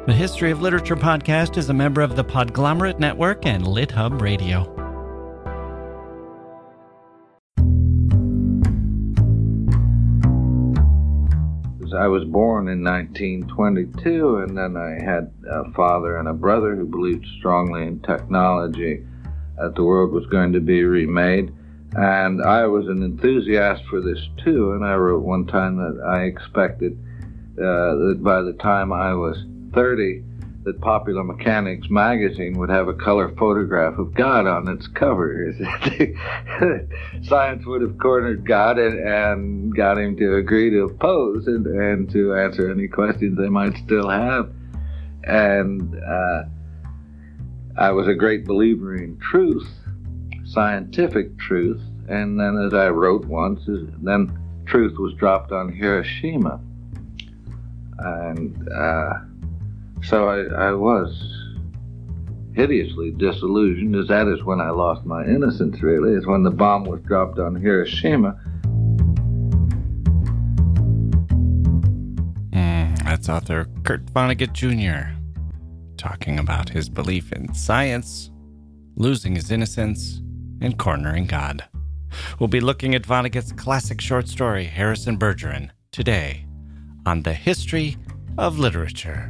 The History of Literature podcast is a member of the Podglomerate Network and LitHub Radio. I was born in 1922, and then I had a father and a brother who believed strongly in technology, that the world was going to be remade. And I was an enthusiast for this too, and I wrote one time that I expected that by the time I was 30, that Popular Mechanics magazine would have a color photograph of God on its cover. Science would have cornered God and got him to agree to pose and to answer any questions they might still have. And I was a great believer in truth, scientific truth, and then as I wrote once, then truth was dropped on Hiroshima. And so I was hideously disillusioned, as that is when I lost my innocence, really, is when the bomb was dropped on Hiroshima. That's author Kurt Vonnegut Jr. talking about his belief in science, losing his innocence, and cornering God. We'll be looking at Vonnegut's classic short story, Harrison Bergeron, today on the History of Literature.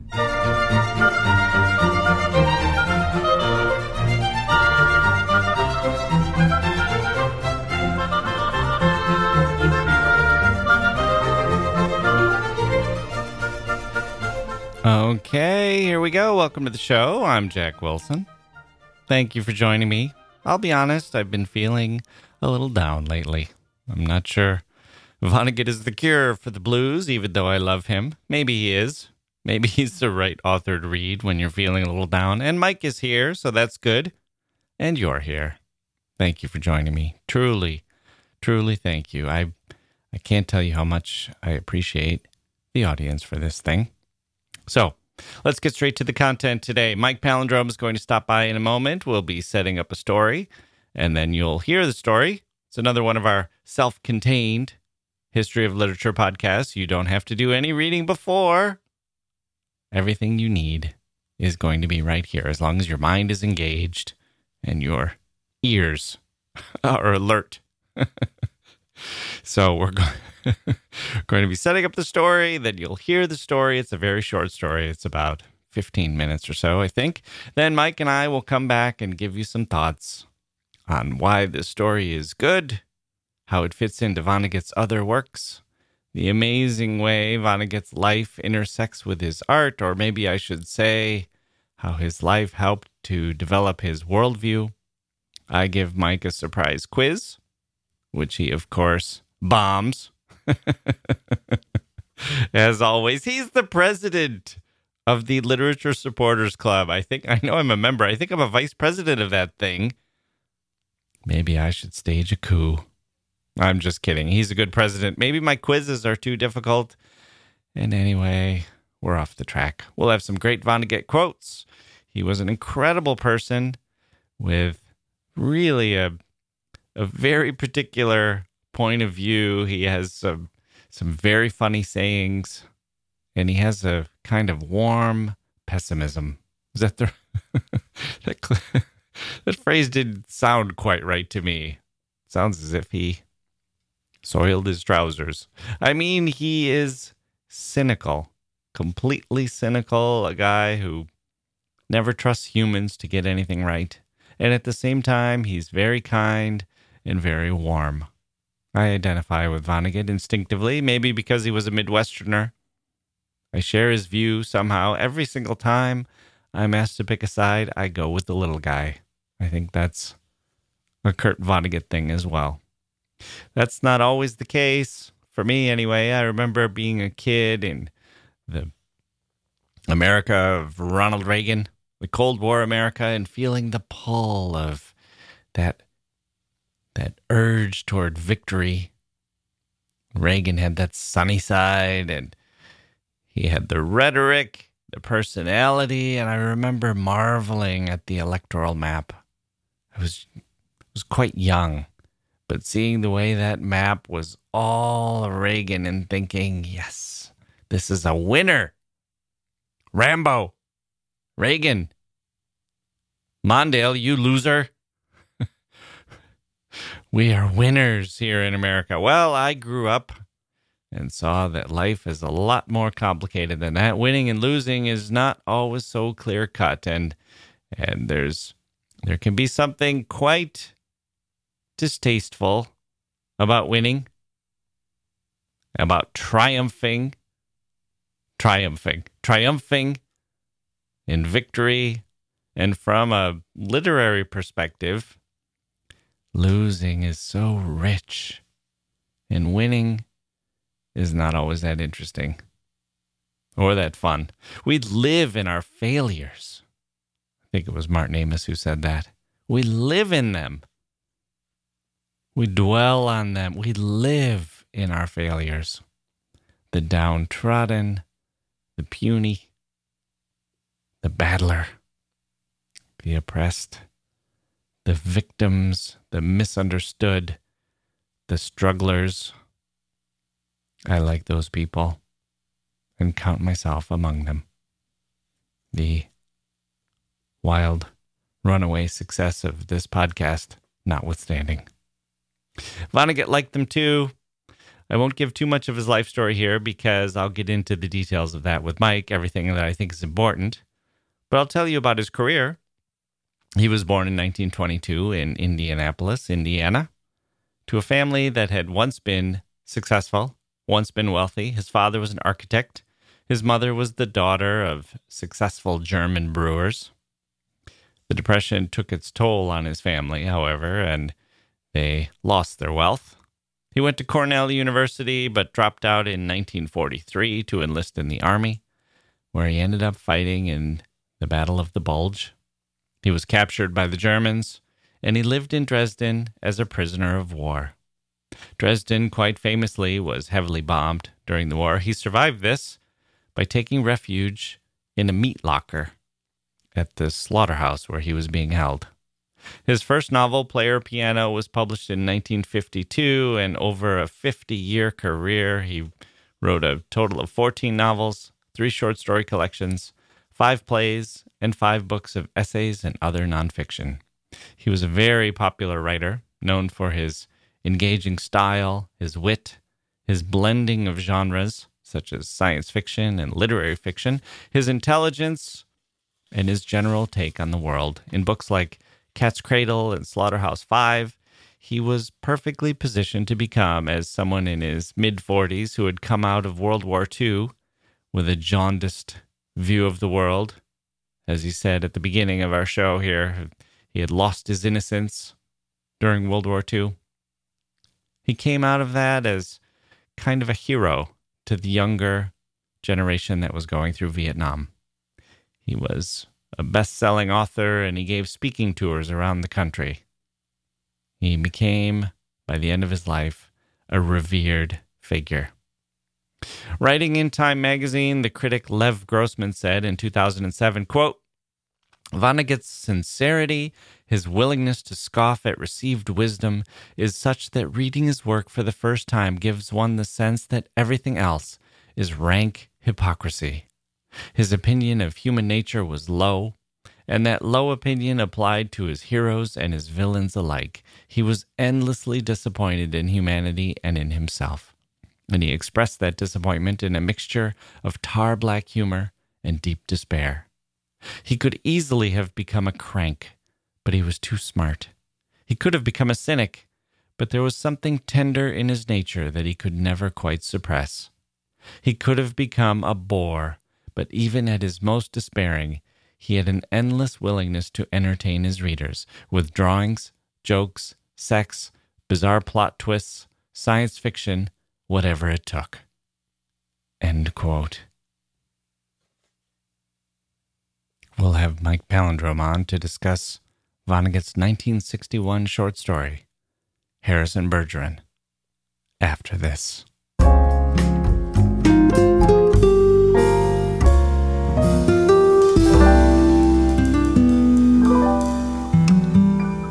Okay, here we go. Welcome to the show. I'm Jack Wilson. Thank you for joining me. I'll be honest, I've been feeling a little down lately. I'm not sure Vonnegut is the cure for the blues, even though I love him. Maybe he is. Maybe he's the right author to read when you're feeling a little down. And Mike is here, so that's good. And you're here. Thank you for joining me. Truly, truly thank you. I can't tell you how much I appreciate the audience for this thing. So, let's get straight to the content today. Mike Palindrome is going to stop by in a moment. We'll be setting up a story, and then you'll hear the story. It's another one of our self-contained History of Literature podcasts. You don't have to do any reading before. Everything you need is going to be right here, as long as your mind is engaged and your ears are alert. So we're going to be setting up the story, then you'll hear the story. It's a very short story. It's about 15 minutes or so, I think. Then Mike and I will come back and give you some thoughts on why this story is good, how it fits into Vonnegut's other works, the amazing way Vonnegut's life intersects with his art, or maybe I should say how his life helped to develop his worldview. I give Mike a surprise quiz, which he, of course, bombs. As always, he's the president of the Literature Supporters Club. I know I'm a member. I think I'm a vice president of that thing. Maybe I should stage a coup. I'm just kidding. He's a good president. Maybe my quizzes are too difficult. And anyway, we're off the track. We'll have some great Vonnegut quotes. He was an incredible person with really a very particular point of view. He has some very funny sayings, and he has a kind of warm pessimism. Is that the that phrase didn't sound quite right to me. It sounds as if he soiled his trousers. I mean, he is cynical, completely cynical, a guy who never trusts humans to get anything right. And at the same time, he's very kind and very warm. I identify with Vonnegut instinctively, maybe because he was a Midwesterner. I share his view somehow. Every single time I'm asked to pick a side, I go with the little guy. I think that's a Kurt Vonnegut thing as well. That's not always the case, for me anyway. I remember being a kid in the America of Ronald Reagan, the Cold War America, and feeling the pull of that urge toward victory. Reagan had that sunny side, and he had the rhetoric, the personality, and I remember marveling at the electoral map. I was quite young, but seeing the way that map was all Reagan and thinking, yes, this is a winner. Rambo. Reagan. Mondale, you loser. We are winners here in America. Well, I grew up and saw that life is a lot more complicated than that. Winning and losing is not always so clear-cut, and there can be something quite distasteful about winning, about triumphing in victory, and from a literary perspective, losing is so rich, and winning is not always that interesting or that fun. We live in our failures. I think it was Martin Amis who said that. We live in them. We dwell on them. We live in our failures. The downtrodden, the puny, the battler, the oppressed, the victims, the misunderstood, the strugglers. I like those people and count myself among them. The wild runaway success of this podcast notwithstanding. Vonnegut liked them too. I won't give too much of his life story here because I'll get into the details of that with Mike, everything that I think is important. But I'll tell you about his career. He was born in 1922 in Indianapolis, Indiana, to a family that had once been successful, once been wealthy. His father was an architect. His mother was the daughter of successful German brewers. The Depression took its toll on his family, however, and they lost their wealth. He went to Cornell University, but dropped out in 1943 to enlist in the Army, where he ended up fighting in the Battle of the Bulge. He was captured by the Germans, and he lived in Dresden as a prisoner of war. Dresden, quite famously, was heavily bombed during the war. He survived this by taking refuge in a meat locker at the slaughterhouse where he was being held. His first novel, Player Piano, was published in 1952, and over a 50-year career, he wrote a total of 14 novels, 3 short story collections, 5 plays, and 5 books of essays and other nonfiction. He was a very popular writer, known for his engaging style, his wit, his blending of genres, such as science fiction and literary fiction, his intelligence, and his general take on the world. In books like Cat's Cradle and Slaughterhouse-Five, he was perfectly positioned to become, as someone in his mid-40s who had come out of World War II with a jaundiced view of the world. As he said at the beginning of our show here, he had lost his innocence during World War II. He came out of that as kind of a hero to the younger generation that was going through Vietnam. He was a best-selling author, and he gave speaking tours around the country. He became, by the end of his life, a revered figure. Writing in Time magazine, the critic Lev Grossman said in 2007, quote, Vonnegut's sincerity, his willingness to scoff at received wisdom, is such that reading his work for the first time gives one the sense that everything else is rank hypocrisy. His opinion of human nature was low, and that low opinion applied to his heroes and his villains alike. He was endlessly disappointed in humanity and in himself, and he expressed that disappointment in a mixture of tar-black humor and deep despair. He could easily have become a crank, but he was too smart. He could have become a cynic, but there was something tender in his nature that he could never quite suppress. He could have become a bore, but even at his most despairing, he had an endless willingness to entertain his readers with drawings, jokes, sex, bizarre plot twists, science fiction, whatever it took. End quote. We'll have Mike Palindrome on to discuss Vonnegut's 1961 short story, Harrison Bergeron, after this.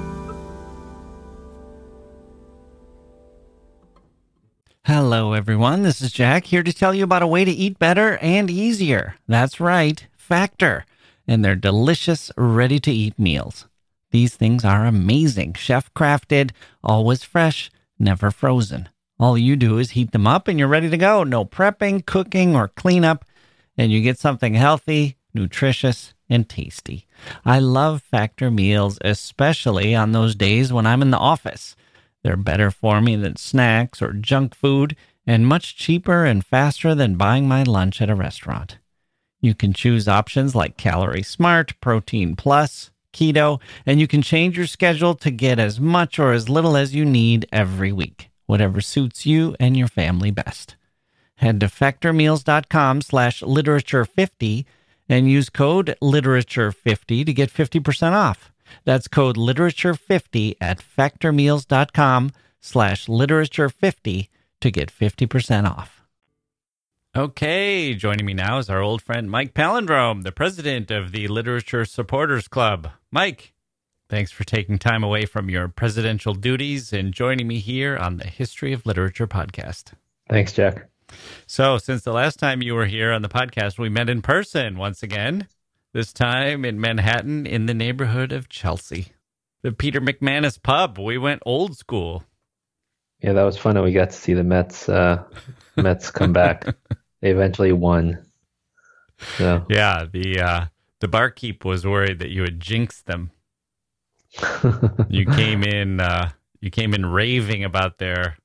Hello, everyone. everyone. This is Jack here to tell you about a way to eat better and easier. That's right, Factor, and their delicious, ready-to-eat meals. These things are amazing, chef-crafted, always fresh, never frozen. All you do is heat them up and you're ready to go. No prepping, cooking, or cleanup, and you get something healthy, nutritious, and tasty. I love Factor meals, especially on those days when I'm in the office. They're better for me than snacks or junk food, and much cheaper and faster than buying my lunch at a restaurant. You can choose options like Calorie Smart, Protein Plus, Keto, and you can change your schedule to get as much or as little as you need every week, whatever suits you and your family best. Head to factormeals.com/literature50 and use code literature50 to get 50% off. That's code literature50 at factormeals.com/literature50 to get 50% off. Okay, joining me now is our old friend Mike Palindrome, the president of the Literature Supporters Club. Mike, thanks for taking time away from your presidential duties and joining me here on the History of Literature podcast. Thanks, Jack. So, since the last time you were here on the podcast, we met in person once again. This time in Manhattan, in the neighborhood of Chelsea. The Peter McManus pub. We went old school. Yeah, that was fun. And we got to see the Mets come back. They eventually won. So. Yeah, the barkeep was worried that you had jinxed them. You came in raving about their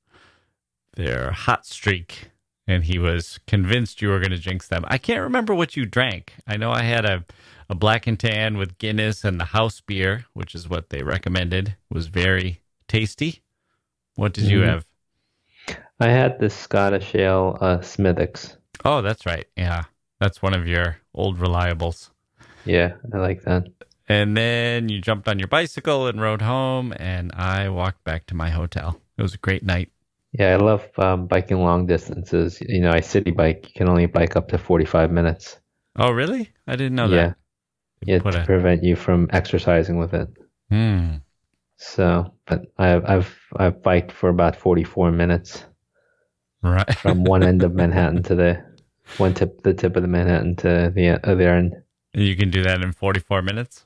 hot streak, and he was convinced you were going to jinx them. I can't remember what you drank. I know I had a black and tan with Guinness, and the house beer, which is what they recommended, was very tasty. What did you have? I had the Scottish ale Smithwick's. Oh, that's right. Yeah, that's one of your old reliables. Yeah, I like that. And then you jumped on your bicycle and rode home, and I walked back to my hotel. It was a great night. Yeah, I love biking long distances. You know, I city bike. You can only bike up to 45 minutes. Oh, really? I didn't know that. Yeah, to prevent you from exercising with it. So, but I've biked for about 44 minutes. Right. From one end of Manhattan to the tip of the Manhattan to the other end. You can do that in 44 minutes?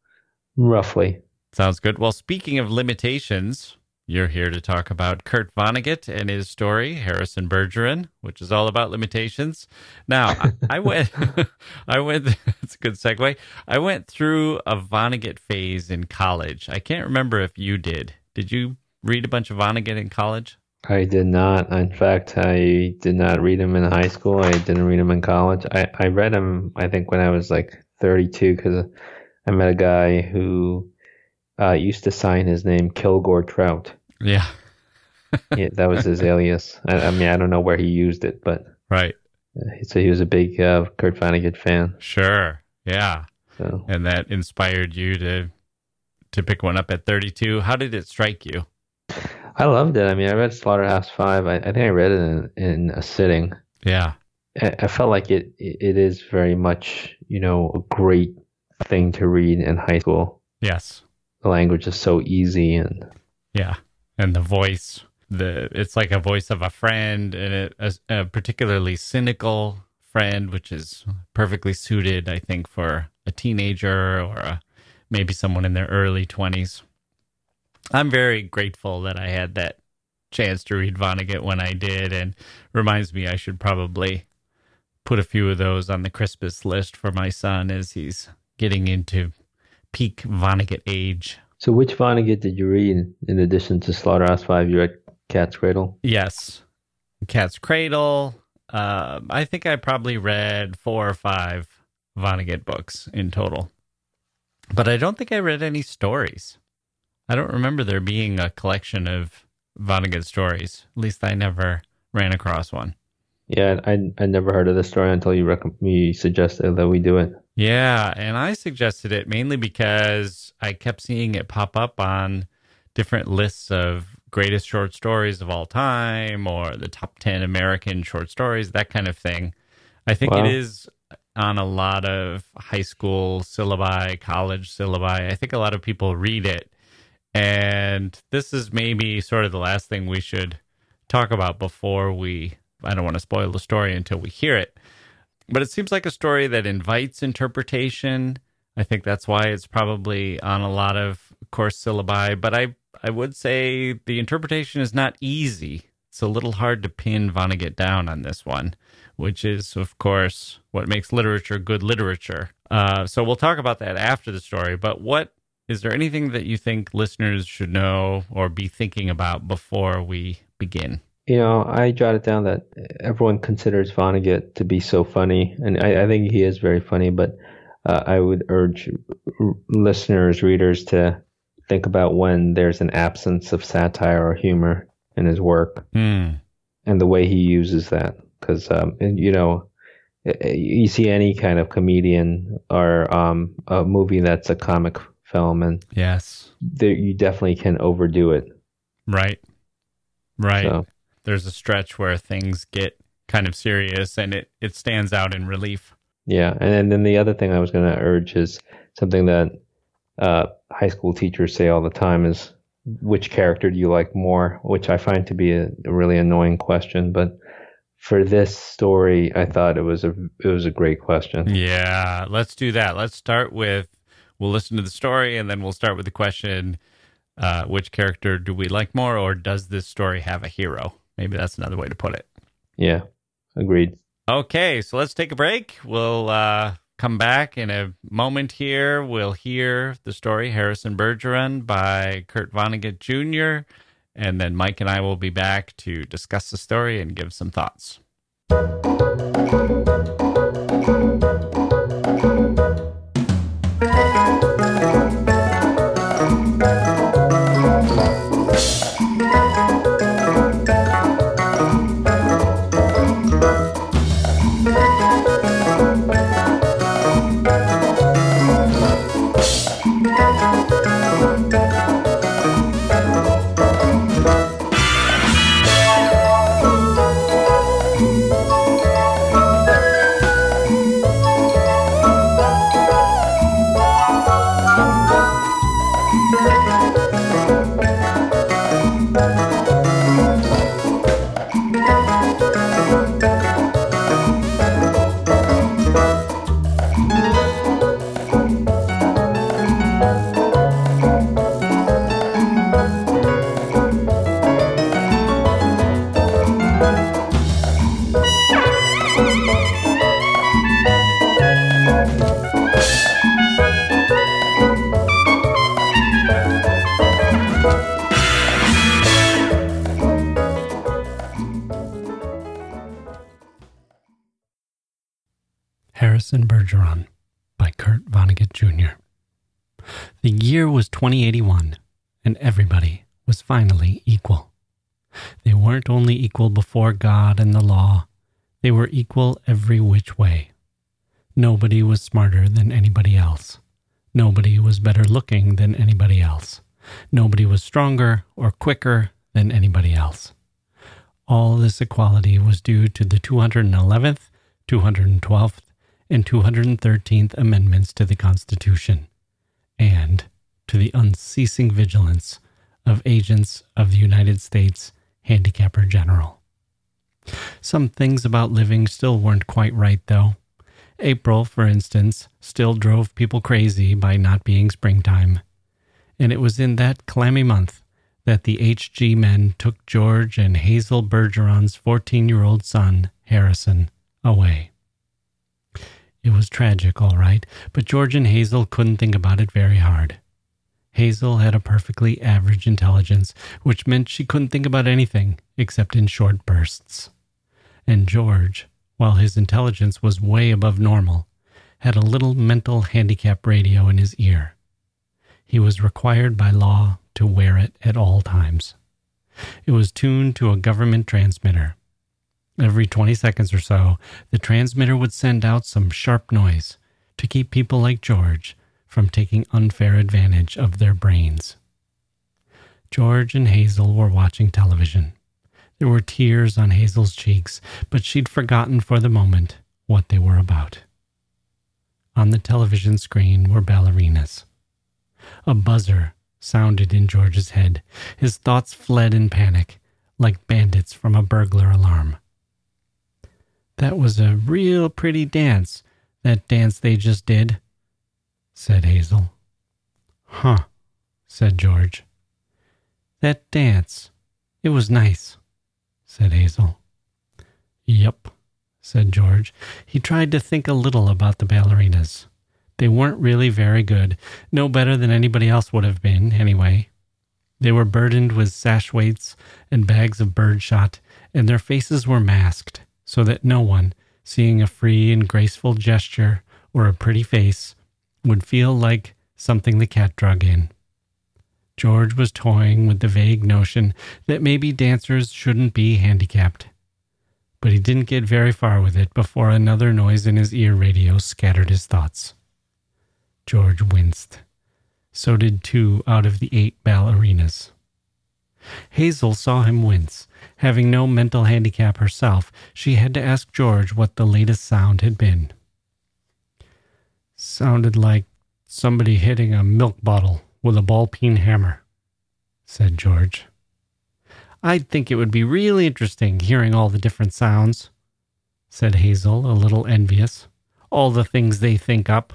Roughly. Sounds good. Well, speaking of limitations, you're here to talk about Kurt Vonnegut and his story, Harrison Bergeron, which is all about limitations. Now, I went, it's a good segue. I went through a Vonnegut phase in college. I can't remember if you did. Did you read a bunch of Vonnegut in college? I did not. In fact, I did not read him in high school. I didn't read him in college. I read him, I think, when I was like 32, because I met a guy who used to sign his name Kilgore Trout. Yeah. Yeah, that was his alias. I mean, I don't know where he used it, but right. So he was a big Kurt Vonnegut fan. Sure. Yeah. So. And that inspired you to pick one up at 32. How did it strike you? I loved it. I mean, I read Slaughterhouse-Five. I think I read it in a sitting. Yeah. I felt like it is very much, a great thing to read in high school. Yes. The language is so easy and yeah. And the voice, it's like a voice of a friend, and a particularly cynical friend, which is perfectly suited, I think, for a teenager or maybe someone in their early 20s. I'm very grateful that I had that chance to read Vonnegut when I did, and reminds me I should probably put a few of those on the Christmas list for my son as he's getting into peak Vonnegut age. So which Vonnegut did you read in addition to Slaughterhouse-Five? You read Cat's Cradle? Yes. Cat's Cradle. I think I probably read 4 or 5 Vonnegut books in total. But I don't think I read any stories. I don't remember there being a collection of Vonnegut stories. At least I never ran across one. Yeah, I never heard of the story until you suggested that we do it. Yeah, and I suggested it mainly because I kept seeing it pop up on different lists of greatest short stories of all time or the top 10 American short stories, that kind of thing. I think it is on a lot of high school syllabi, college syllabi. I think a lot of people read it. And this is maybe sort of the last thing we should talk about before we I don't want to spoil the story until we hear it. But it seems like a story that invites interpretation. I think that's why it's probably on a lot of course syllabi. But I would say the interpretation is not easy. It's a little hard to pin Vonnegut down on this one, which is, of course, what makes literature good literature. So we'll talk about that after the story. But is there anything that you think listeners should know or be thinking about before we begin? I jotted down that everyone considers Vonnegut to be so funny, and I think he is very funny, but I would urge listeners, readers to think about when there's an absence of satire or humor in his work and the way he uses that. Because, you see any kind of comedian or a movie that's a comic film, and yes, you definitely can overdo it. Right. So, there's a stretch where things get kind of serious and it stands out in relief. Yeah. And then the other thing I was going to urge is something that high school teachers say all the time is, which character do you like more? Which I find to be a really annoying question. But for this story, I thought it was a great question. Yeah, let's do that. Let's start with, we'll listen to the story and then we'll start with the question, which character do we like more, or does this story have a hero? Maybe that's another way to put it. Yeah, agreed. Okay, so let's take a break. We'll come back in a moment here. We'll hear the story, Harrison Bergeron, by Kurt Vonnegut Jr., and then Mike and I will be back to discuss the story and give some thoughts. Harrison Bergeron by Kurt Vonnegut Jr. The year was 2081, and everybody was finally equal. They weren't only equal before God and the law, they were equal every which way. Nobody was smarter than anybody else. Nobody was better looking than anybody else. Nobody was stronger or quicker than anybody else. All this equality was due to the 211th, 212th, and 213th Amendments to the Constitution, and to the unceasing vigilance of agents of the United States Handicapper General. Some things about living still weren't quite right, though. April, for instance, still drove people crazy by not being springtime. And it was in that clammy month that the HG men took George and Hazel Bergeron's 14-year-old son, Harrison, away. It was tragic, all right, but George and Hazel couldn't think about it very hard. Hazel had a perfectly average intelligence, which meant she couldn't think about anything except in short bursts. And George, while his intelligence was way above normal, had a little mental handicap radio in his ear. He was required by law to wear it at all times. It was tuned to a government transmitter. Every 20 seconds or so, the transmitter would send out some sharp noise to keep people like George from taking unfair advantage of their brains. George and Hazel were watching television. There were tears on Hazel's cheeks, but she'd forgotten for the moment what they were about. On the television screen were ballerinas. A buzzer sounded in George's head. His thoughts fled in panic, like bandits from a burglar alarm. That was a real pretty dance, that dance they just did, said Hazel. Huh, said George. That dance, it was nice, said Hazel. Yep, said George. He tried to think a little about the ballerinas. They weren't really very good, no better than anybody else would have been, anyway. They were burdened with sash weights and bags of birdshot, and their faces were masked, so that no one, seeing a free and graceful gesture or a pretty face, would feel like something the cat drug in. George was toying with the vague notion that maybe dancers shouldn't be handicapped. But he didn't get very far with it before another noise in his ear radio scattered his thoughts. George winced. So did 2 out of the 8 ballerinas. Hazel saw him wince. Having no mental handicap herself, she had to ask George what the latest sound had been. Sounded like somebody hitting a milk bottle with a ball-peen hammer, said George. I'd think it would be really interesting hearing all the different sounds, said Hazel, a little envious. All the things they think up.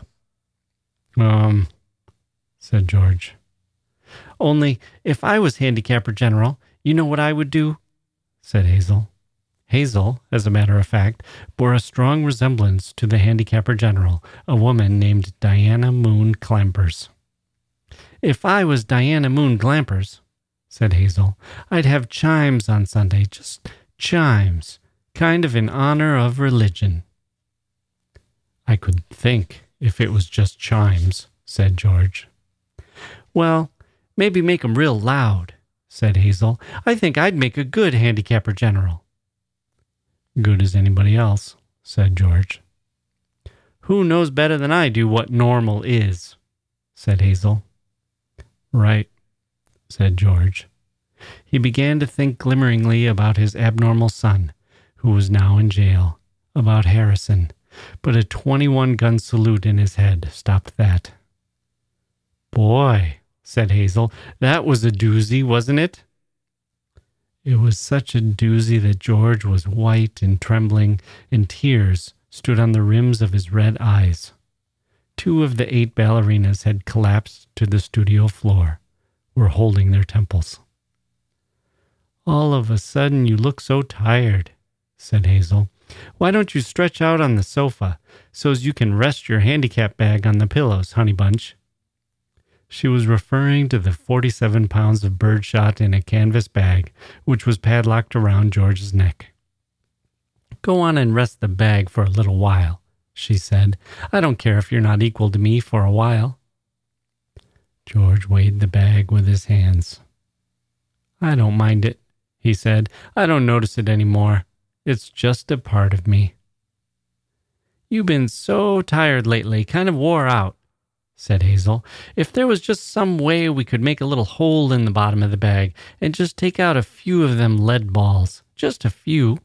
Said George. Only, if I was handicapper general, you know what I would do? Said Hazel. Hazel, as a matter of fact, bore a strong resemblance to the handicapper general, a woman named Diana Moon Clampers. If I was Diana Moon Clampers, said Hazel, I'd have chimes on Sunday, just chimes, kind of in honor of religion. I could think if it was just chimes, said George. Well, maybe make 'em real loud, said Hazel. I think I'd make a good handicapper general. Good as anybody else, said George. Who knows better than I do what normal is, said Hazel. Right, said George. He began to think glimmeringly about his abnormal son, who was now in jail, about Harrison, but a 21-gun salute in his head stopped that. Boy, said Hazel, that was a doozy, wasn't it? It was such a doozy that George was white and trembling, and tears stood on the rims of his red eyes. 2 of the 8 ballerinas had collapsed to the studio floor, were holding their temples. All of a sudden you look so tired, said Hazel. Why don't you stretch out on the sofa, so's you can rest your handicap bag on the pillows, honey bunch? She was referring to the 47 pounds of birdshot in a canvas bag, which was padlocked around George's neck. Go on and rest the bag for a little while, she said. I don't care if you're not equal to me for a while. George weighed the bag with his hands. I don't mind it, he said. I don't notice it anymore. It's just a part of me. You've been so tired lately, kind of wore out, said Hazel. If there was just some way we could make a little hole in the bottom of the bag and just take out a few of them lead balls, just a few.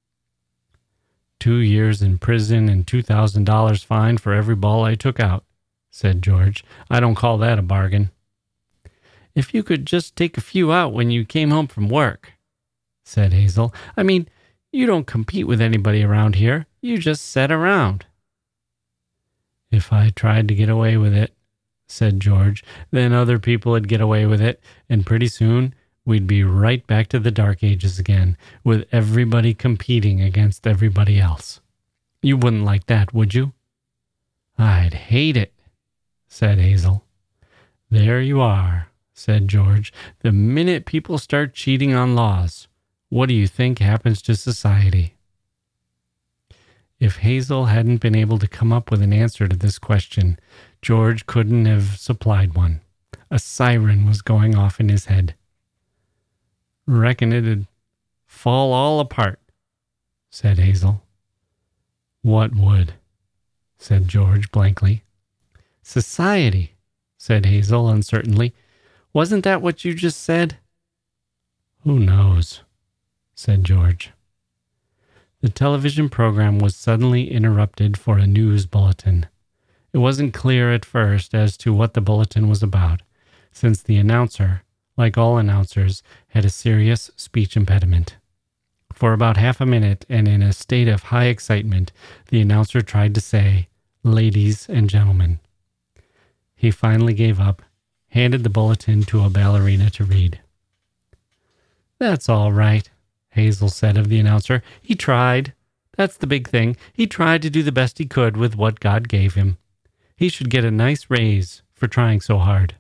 2 years in prison and $2,000 fine for every ball I took out, said George. I don't call that a bargain. If you could just take a few out when you came home from work, said Hazel. I mean, you don't compete with anybody around here. You just sit around. If I tried to get away with it, said George, then other people would get away with it, and pretty soon we'd be right back to the Dark Ages again, with everybody competing against everybody else. You wouldn't like that, would you? I'd hate it, said Hazel. There you are, said George. The minute people start cheating on laws, what do you think happens to society? If Hazel hadn't been able to come up with an answer to this question, George couldn't have supplied one. A siren was going off in his head. Reckon it'd fall all apart, said Hazel. What would? Said George blankly. Society, said Hazel uncertainly. Wasn't that what you just said? Who knows, said George. The television program was suddenly interrupted for a news bulletin. It wasn't clear at first as to what the bulletin was about, since the announcer, like all announcers, had a serious speech impediment. For about half a minute, and in a state of high excitement, the announcer tried to say, "Ladies and gentlemen." He finally gave up, handed the bulletin to a ballerina to read. "That's all right," Hazel said of the announcer. "He tried. That's the big thing. He tried to do the best he could with what God gave him. He should get a nice raise for trying so hard."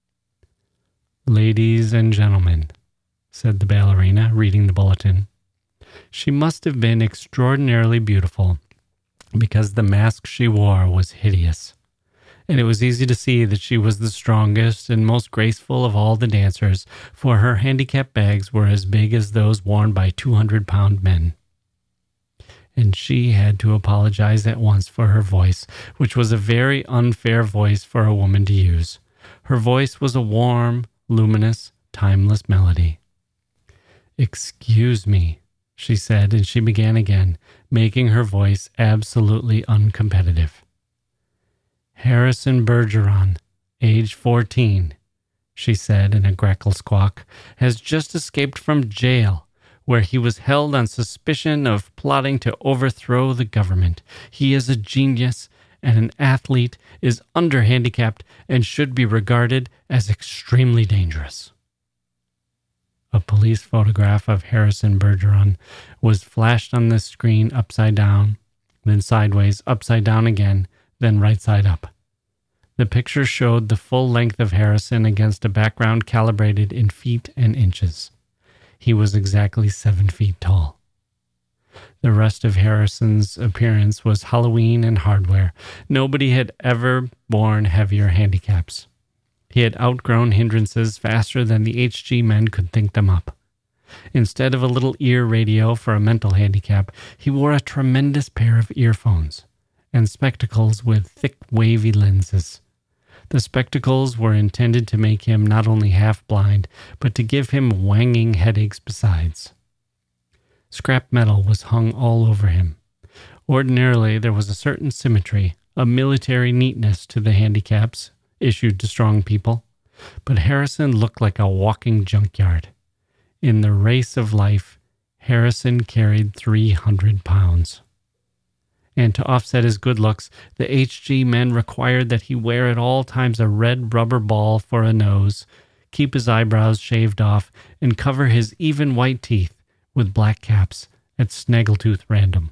"Ladies and gentlemen," said the ballerina, reading the bulletin. She must have been extraordinarily beautiful, because the mask she wore was hideous, and it was easy to see that she was the strongest and most graceful of all the dancers, for her handicap bags were as big as those worn by 200-pound men. And she had to apologize at once for her voice, which was a very unfair voice for a woman to use. Her voice was a warm, luminous, timeless melody. "Excuse me," she said, and she began again, making her voice absolutely uncompetitive. "Harrison Bergeron, age 14, she said in a grackle squawk, has just escaped from jail, where he was held on suspicion of plotting to overthrow the government. He is a genius and an athlete, is under-handicapped, and should be regarded as extremely dangerous." A police photograph of Harrison Bergeron was flashed on the screen upside down, then sideways, upside down again, then right side up. The picture showed the full length of Harrison against a background calibrated in feet and inches. He was exactly 7 feet tall. The rest of Harrison's appearance was Halloween and hardware. Nobody had ever borne heavier handicaps. He had outgrown hindrances faster than the HG men could think them up. Instead of a little ear radio for a mental handicap, he wore a tremendous pair of earphones and spectacles with thick, wavy lenses. The spectacles were intended to make him not only half-blind, but to give him wanging headaches besides. Scrap metal was hung all over him. Ordinarily, there was a certain symmetry, a military neatness to the handicaps issued to strong people, but Harrison looked like a walking junkyard. In the race of life, Harrison carried 300 pounds. And to offset his good looks, the HG men required that he wear at all times a red rubber ball for a nose, keep his eyebrows shaved off, and cover his even white teeth with black caps at snaggletooth random.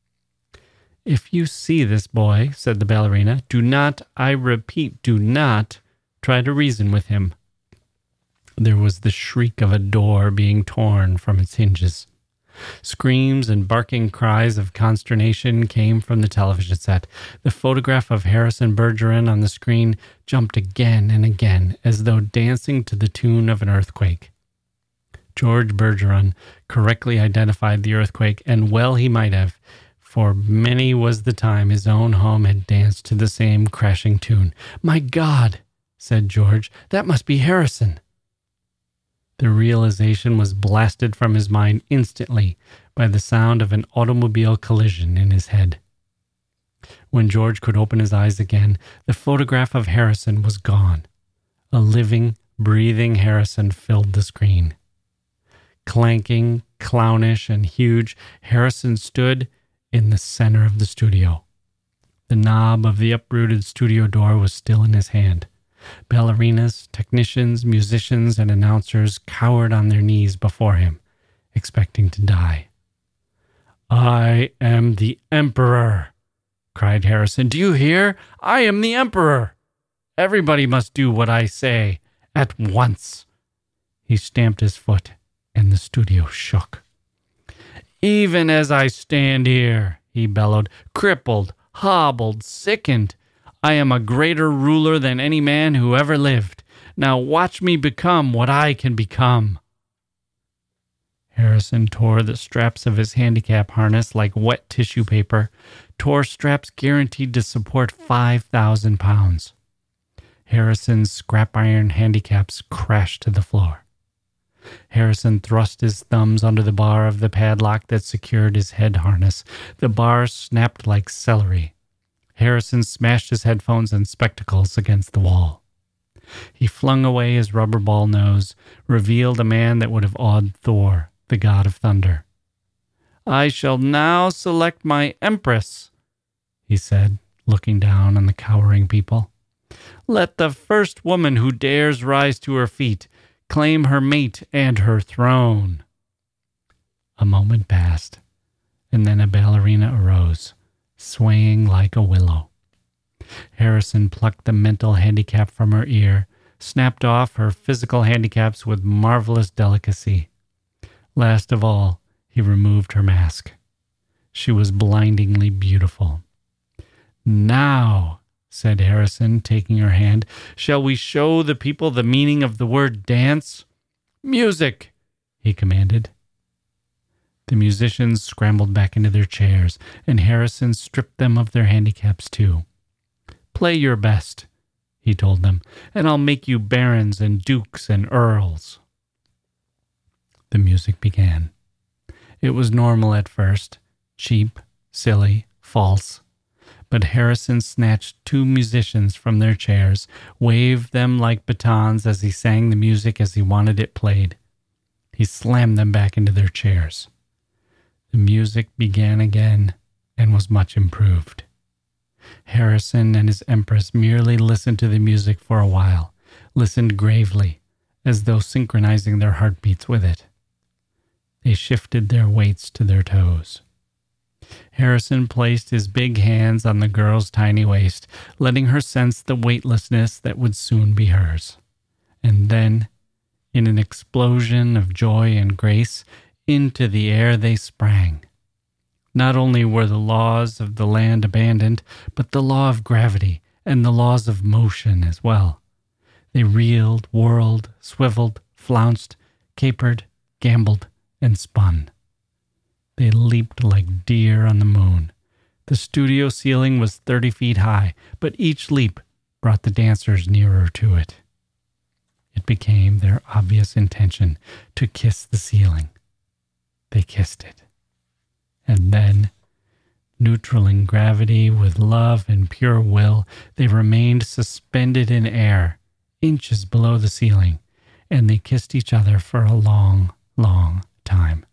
"If you see this boy," said the ballerina, "do not, I repeat, do not try to reason with him." There was the shriek of a door being torn from its hinges. Screams and barking cries of consternation came from the television set. The photograph of Harrison Bergeron on the screen jumped again and again, as though dancing to the tune of an earthquake. George Bergeron correctly identified the earthquake, and well he might have, for many was the time his own home had danced to the same crashing tune. "My God," said George, "that must be Harrison." The realization was blasted from his mind instantly by the sound of an automobile collision in his head. When George could open his eyes again, the photograph of Harrison was gone. A living, breathing Harrison filled the screen. Clanking, clownish, and huge, Harrison stood in the center of the studio. The knob of the uprooted studio door was still in his hand. Ballerinas, technicians, musicians, and announcers cowered on their knees before him, expecting to die. "I am the Emperor," cried Harrison. "Do you hear? I am the Emperor. Everybody must do what I say at once." He stamped his foot, and the studio shook. "Even as I stand here," he bellowed, "crippled, hobbled, sickened, I am a greater ruler than any man who ever lived. Now watch me become what I can become." Harrison tore the straps of his handicap harness like wet tissue paper, tore straps guaranteed to support 5,000 pounds. Harrison's scrap iron handicaps crashed to the floor. Harrison thrust his thumbs under the bar of the padlock that secured his head harness. The bar snapped like celery. Harrison smashed his headphones and spectacles against the wall. He flung away his rubber ball nose, revealed a man that would have awed Thor, the god of thunder. I shall now select my empress, he said, looking down on the cowering people. Let the first woman who dares rise to her feet claim her mate and her throne. A moment passed, and then a ballerina arose, swaying like a willow. Harrison plucked the mental handicap from her ear, snapped off her physical handicaps with marvelous delicacy. Last of all, he removed her mask. She was blindingly beautiful. Now, said Harrison, taking her hand, shall we show the people the meaning of the word dance? Music, he commanded. The musicians scrambled back into their chairs, and Harrison stripped them of their handicaps too. Play your best, he told them, and I'll make you barons and dukes and earls. The music began. It was normal at first, cheap, silly, false. But Harrison snatched two musicians from their chairs, waved them like batons as he sang the music as he wanted it played. He slammed them back into their chairs. The music began again and was much improved. Harrison and his empress merely listened to the music for a while, listened gravely, as though synchronizing their heartbeats with it. They shifted their weights to their toes. Harrison placed his big hands on the girl's tiny waist, letting her sense the weightlessness that would soon be hers. And then, in an explosion of joy and grace, into the air they sprang. Not only were the laws of the land abandoned, but the law of gravity and the laws of motion as well. They reeled, whirled, swiveled, flounced, capered, gambled, and spun. They leaped like deer on the moon. The studio ceiling was 30 feet high, but each leap brought the dancers nearer to it. It became their obvious intention to kiss the ceiling. They kissed it. And then, neutral in gravity with love and pure will, they remained suspended in air, inches below the ceiling, and they kissed each other for a long, long time.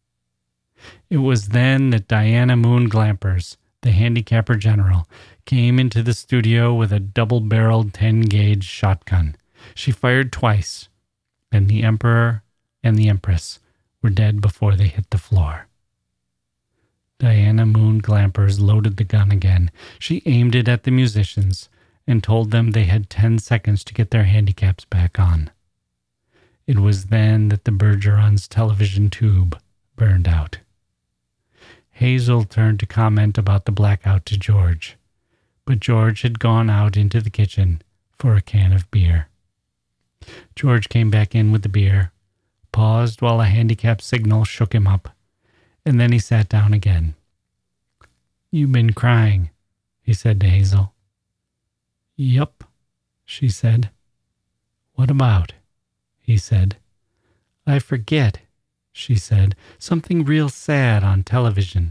It was then that Diana Moon Glampers, the handicapper general, came into the studio with a double-barreled 10-gauge shotgun. She fired twice, and the emperor and the empress were dead before they hit the floor. Diana Moon Glampers loaded the gun again. She aimed it at the musicians and told them they had 10 seconds to get their handicaps back on. It was then that the Bergeron's television tube burned out. Hazel turned to comment about the blackout to George, but George had gone out into the kitchen for a can of beer. George came back in with the beer, paused while a handicap signal shook him up, and then he sat down again. "You've been crying," he said to Hazel. "Yup," she said. "What about?" he said. "I forget," she said. "Something real sad on television."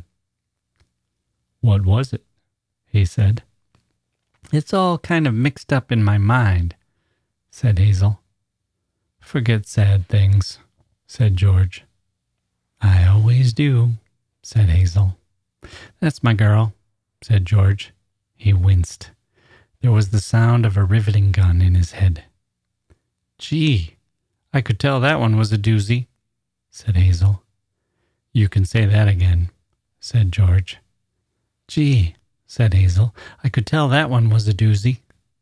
"What was it?" he said. "It's all kind of mixed up in my mind," said Hazel. "Forget sad things," said George. "I always do," said Hazel. "That's my girl," said George. He winced. There was the sound of a riveting gun in his head. "Gee, I could tell that one was a doozy," said Hazel. "You can say that again," said George. "Gee," said Hazel, "I could tell that one was a doozy."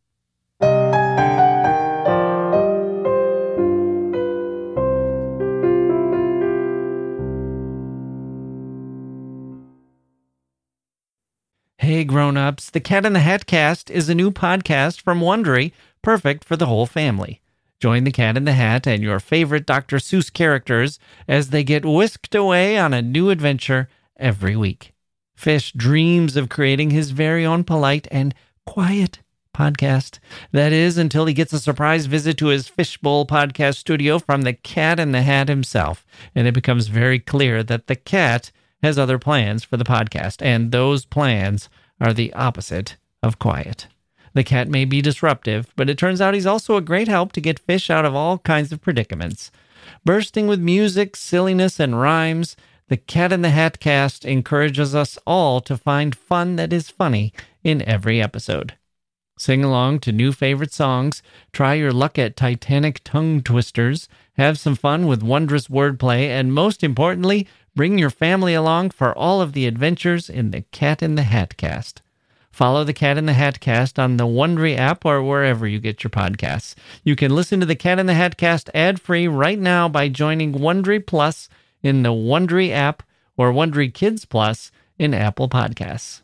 Hey grown-ups, the Cat in the Hat Cast is a new podcast from Wondery, perfect for the whole family. Join the Cat in the Hat and your favorite Dr. Seuss characters as they get whisked away on a new adventure every week. Fish dreams of creating his very own polite and quiet podcast. That is, until he gets a surprise visit to his Fishbowl podcast studio from the Cat in the Hat himself, and it becomes very clear that the cat has other plans for the podcast, and those plans are the opposite of quiet. The cat may be disruptive, but it turns out he's also a great help to get Fish out of all kinds of predicaments. Bursting with music, silliness, and rhymes, the Cat in the Hat cast encourages us all to find fun that is funny in every episode. Sing along to new favorite songs, try your luck at Titanic tongue twisters, have some fun with wondrous wordplay, and most importantly, bring your family along for all of the adventures in the Cat in the Hat cast. Follow the Cat in the Hat cast on the Wondery app or wherever you get your podcasts. You can listen to the Cat in the Hat cast ad-free right now by joining Wondery Plus in the Wondery app or Wondery Kids Plus in Apple Podcasts.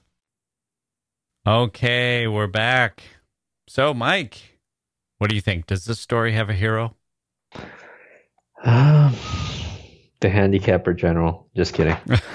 Okay, we're back. So, Mike, what do you think? Does this story have a hero? The handicapper general. Just kidding.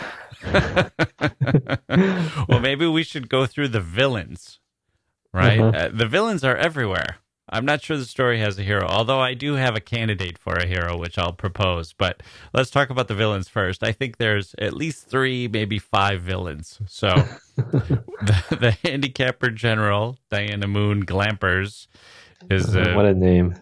Well, maybe we should go through the villains, right? The villains are everywhere. I'm not sure the story has a hero, although I do have a candidate for a hero, which I'll propose. But let's talk about the villains first. I think there's at least 3, maybe 5 villains. So the handicapper general, Diana Moon Glampers, is what a name.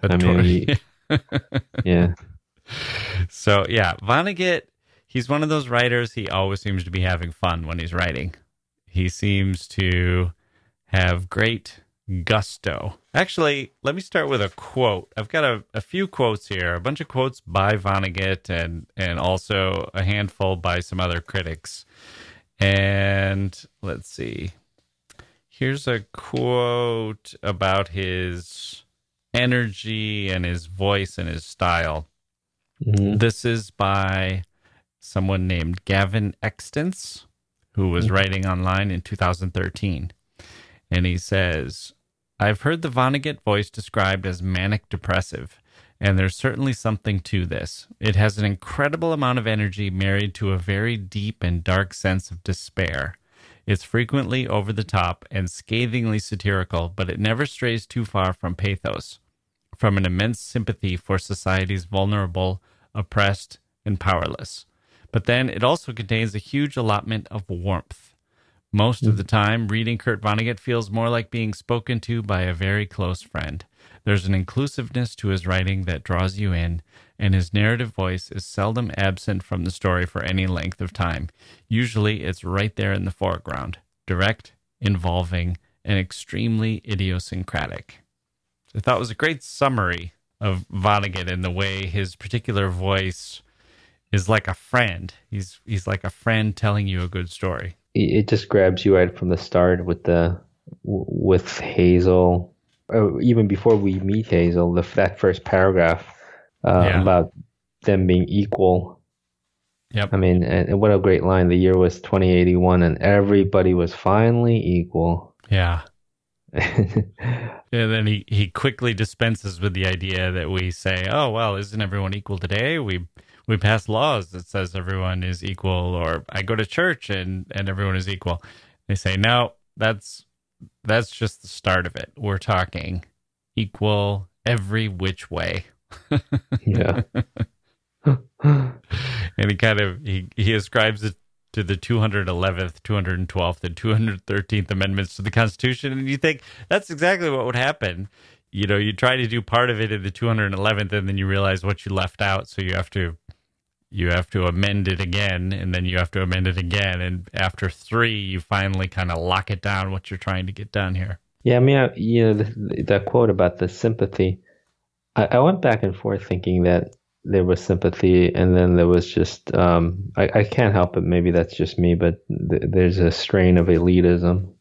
Yeah. So, yeah, Vonnegut, he's one of those writers, he always seems to be having fun when he's writing. He seems to have great gusto. Actually, let me start with a quote. I've got a few quotes here, a bunch of quotes by Vonnegut and also a handful by some other critics. And let's see. Here's a quote about his energy and his voice and his style. Mm-hmm. This is by someone named Gavin Extance, who was writing online in 2013. And he says, I've heard the Vonnegut voice described as manic-depressive, and there's certainly something to this. It has an incredible amount of energy married to a very deep and dark sense of despair. It's frequently over the top and scathingly satirical, but it never strays too far from pathos, from an immense sympathy for society's vulnerable, oppressed, and powerless. But then it also contains a huge allotment of warmth. Most of the time, reading Kurt Vonnegut feels more like being spoken to by a very close friend. There's an inclusiveness to his writing that draws you in, and his narrative voice is seldom absent from the story for any length of time. Usually, it's right there in the foreground, direct, involving, and extremely idiosyncratic. I thought it was a great summary of Vonnegut in the way his particular voice is like a friend. He's like a friend telling you a good story. It just grabs you right from the start with Hazel, or even before we meet Hazel. That first paragraph about them being equal. Yep. I mean, and what a great line! The year was 2081, and everybody was finally equal. Yeah. And then he quickly dispenses with the idea that we say, oh, well, isn't everyone equal today? We pass laws that says everyone is equal, or I go to church and everyone is equal. They say, no, that's just the start of it. We're talking equal every which way. Yeah. And he ascribes it to the 211th, 212th, and 213th Amendments to the Constitution. And you think that's exactly what would happen. You know, you try to do part of it in the 211th, and then you realize what you left out. So you have to amend it again, and then you have to amend it again. And after 3, you finally kind of lock it down what you're trying to get done here. Yeah, I mean, that quote about the sympathy, I went back and forth thinking that there was sympathy, and then there was just I can't help it. Maybe that's just me, but there's a strain of elitism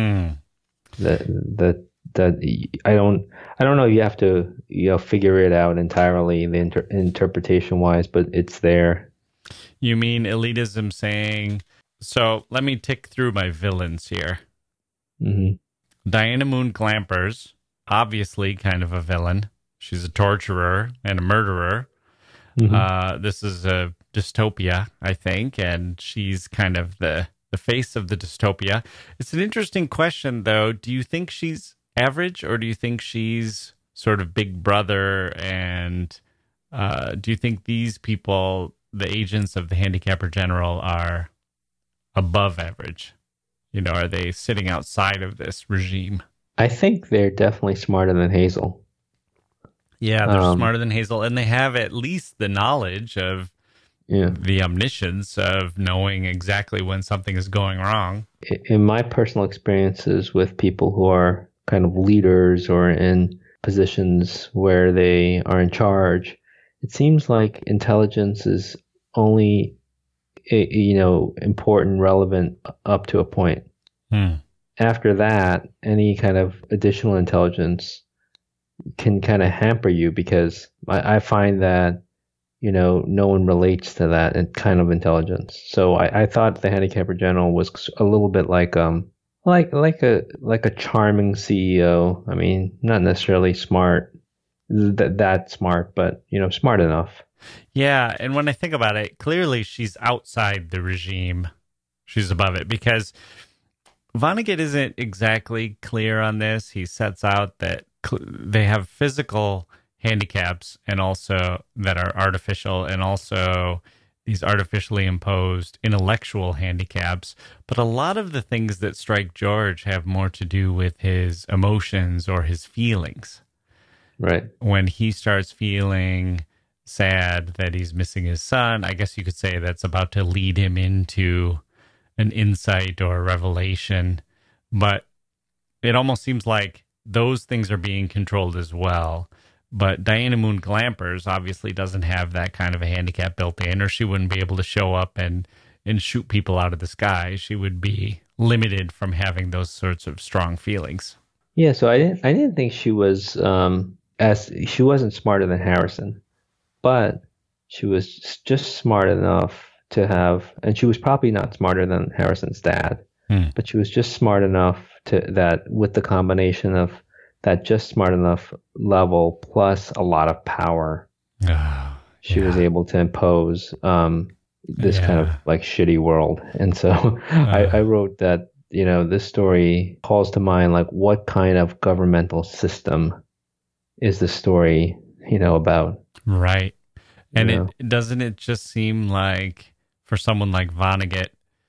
that I don't know. You have to figure it out entirely, the interpretation wise, but it's there. You mean elitism saying? So let me tick through my villains here. Mm-hmm. Diana Moon Glampers, obviously kind of a villain. She's a torturer and a murderer. Mm-hmm. This is a dystopia, I think, and she's kind of the face of the dystopia. It's an interesting question, though. Do you think she's average, or do you think she's sort of Big Brother? And do you think these people, the agents of the Handicapper General, are above average? You know, are they sitting outside of this regime? I think they're definitely smarter than Hazel. Yeah, they're smarter than Hazel, and they have at least the knowledge of Yeah. the omniscience of knowing exactly when something is going wrong. In my personal experiences with people who are kind of leaders or in positions where they are in charge, it seems like intelligence is only, important, relevant up to a point. After that, any kind of additional intelligence can kind of hamper you, because I find that, no one relates to that kind of intelligence. So I thought the handicapper general was a little bit like a charming CEO. I mean, not necessarily smart, that smart, but smart enough. Yeah, and when I think about it, clearly she's outside the regime. She's above it, because Vonnegut isn't exactly clear on this. He sets out that they have physical handicaps and also that are artificial, and also these artificially imposed intellectual handicaps. But a lot of the things that strike George have more to do with his emotions or his feelings. Right. When he starts feeling sad that he's missing his son, I guess you could say that's about to lead him into an insight or a revelation. But it almost seems like those things are being controlled as well. But Diana Moon Glampers obviously doesn't have that kind of a handicap built in, or she wouldn't be able to show up and shoot people out of the sky. She would be limited from having those sorts of strong feelings. Yeah, so I didn't think she was she wasn't smarter than Harrison, but she was just smart enough to have, and she was probably not smarter than Harrison's dad, but she was just smart enough that with the combination of that just smart enough level plus a lot of power, she was able to impose this kind of like shitty world. And so I wrote that, this story calls to mind like what kind of governmental system is the story, about. Right. And doesn't it just seem like for someone like Vonnegut,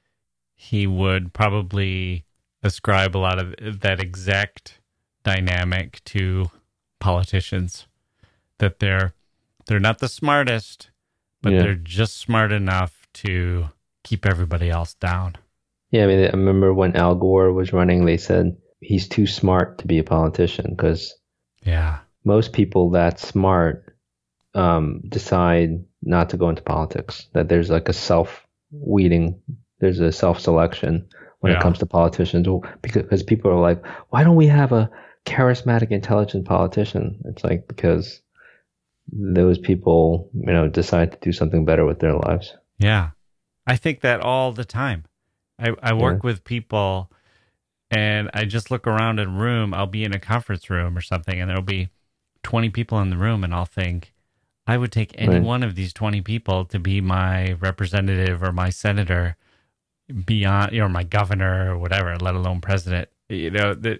he would probably ascribe a lot of that exact dynamic to politicians, that they're not the smartest, but they're just smart enough to keep everybody else down. Yeah, I mean, I remember when Al Gore was running, they said he's too smart to be a politician, because most people that smart decide not to go into politics. That there's like there's a self-selection when it comes to politicians, because people are like, why don't we have a charismatic, intelligent politician? It's like, because those people, decide to do something better with their lives. Yeah. I think that all the time. I work with people, and I just look around a room. I'll be in a conference room or something, and there'll be 20 people in the room, and I'll think, I would take any one of these 20 people to be my representative or my senator, beyond, or my governor or whatever, let alone president. That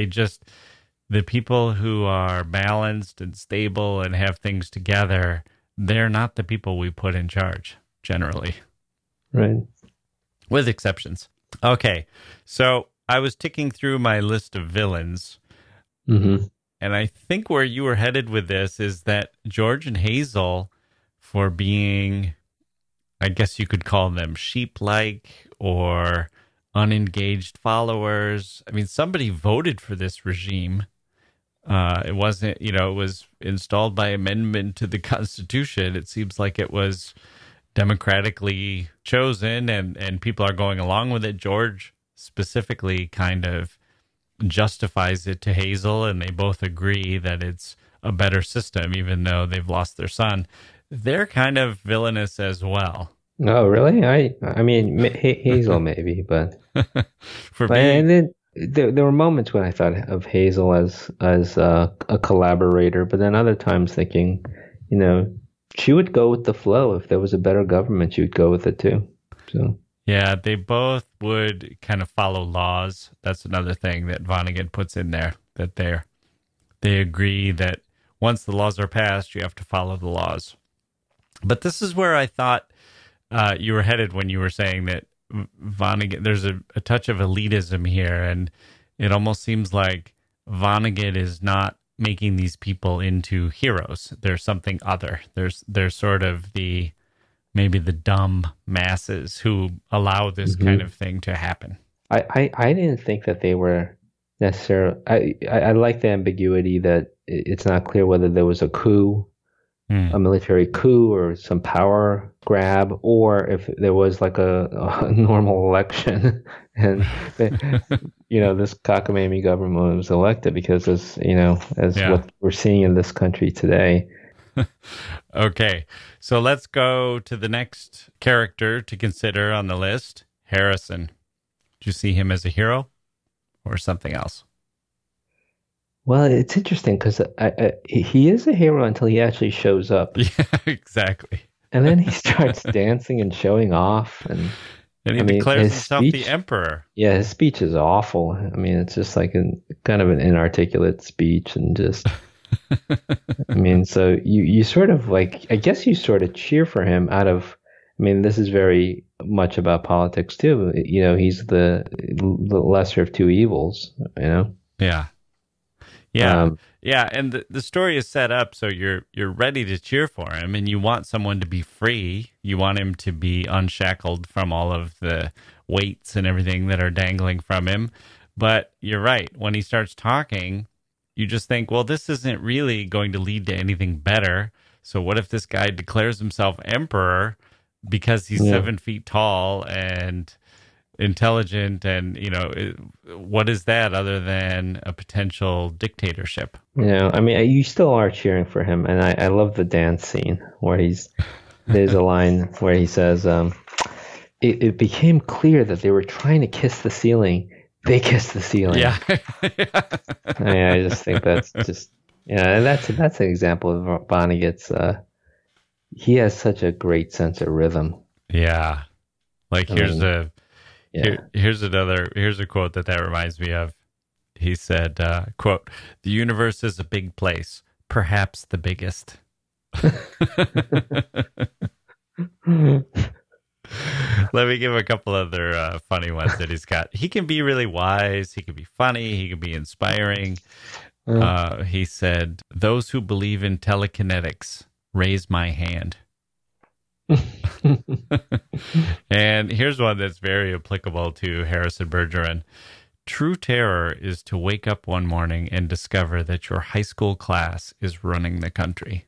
the people who are balanced and stable and have things together, they're not the people we put in charge generally. Right. With exceptions. Okay. So I was ticking through my list of villains. Mm-hmm. And I think where you were headed with this is that George and Hazel, for being, I guess you could call them sheep-like or unengaged followers. I mean, somebody voted for this regime. It wasn't, it was installed by amendment to the Constitution. It seems like it was democratically chosen, and people are going along with it. George specifically kind of justifies it to Hazel, and they both agree that it's a better system, even though they've lost their son. They're kind of villainous as well. Oh, really? I mean, Hazel maybe, but and then there were moments when I thought of Hazel as a collaborator, but then other times thinking, she would go with the flow. If there was a better government, she would go with it too. So yeah, they both would kind of follow laws. That's another thing that Vonnegut puts in there, that they agree that once the laws are passed, you have to follow the laws. But this is where I thought you were headed when you were saying that Vonnegut, there's a touch of elitism here, and it almost seems like Vonnegut is not making these people into heroes. There's something other. There's sort of the maybe the dumb masses who allow this kind of thing to happen. I didn't think that they were necessarily. I like the ambiguity that it's not clear whether there was a coup, a military coup, or some power grab, or if there was like a normal election, and this cockamamie government was elected because, as what we're seeing in this country today. Okay, so let's go to the next character to consider on the list, Harrison. Do you see him as a hero or something else? Well, it's interesting because he is a hero until he actually shows up. Yeah, exactly. And then he starts dancing and showing off. And he declares himself the emperor. Yeah, his speech is awful. I mean, it's just like kind of an inarticulate speech and just... so you sort of like, I guess you sort of cheer for him out of... this is very much about politics too. He's the lesser of two evils, Yeah. Yeah. And the story is set up so you're ready to cheer for him, and you want someone to be free. You want him to be unshackled from all of the weights and everything that are dangling from him. But you're right. When he starts talking, you just think, well, this isn't really going to lead to anything better. So what if this guy declares himself emperor because he's 7 feet tall and intelligent, and what is that other than a potential dictatorship? You still are cheering for him, and I love the dance scene where there's a line where he says, it became clear that they were trying to kiss the ceiling. They kissed the ceiling. Yeah. I just think that's just, and that's an example of Vonnegut's. He has such a great sense of rhythm. Yeah. Like here's a quote that reminds me of. He said, quote, "The universe is a big place, perhaps the biggest." Let me give a couple other funny ones that he's got. He can be really wise. He can be funny. He can be inspiring. He said, "Those who believe in telekinetics, raise my hand." And here's one that's very applicable to Harrison Bergeron. "True terror is to wake up one morning and discover that your high school class is running the country."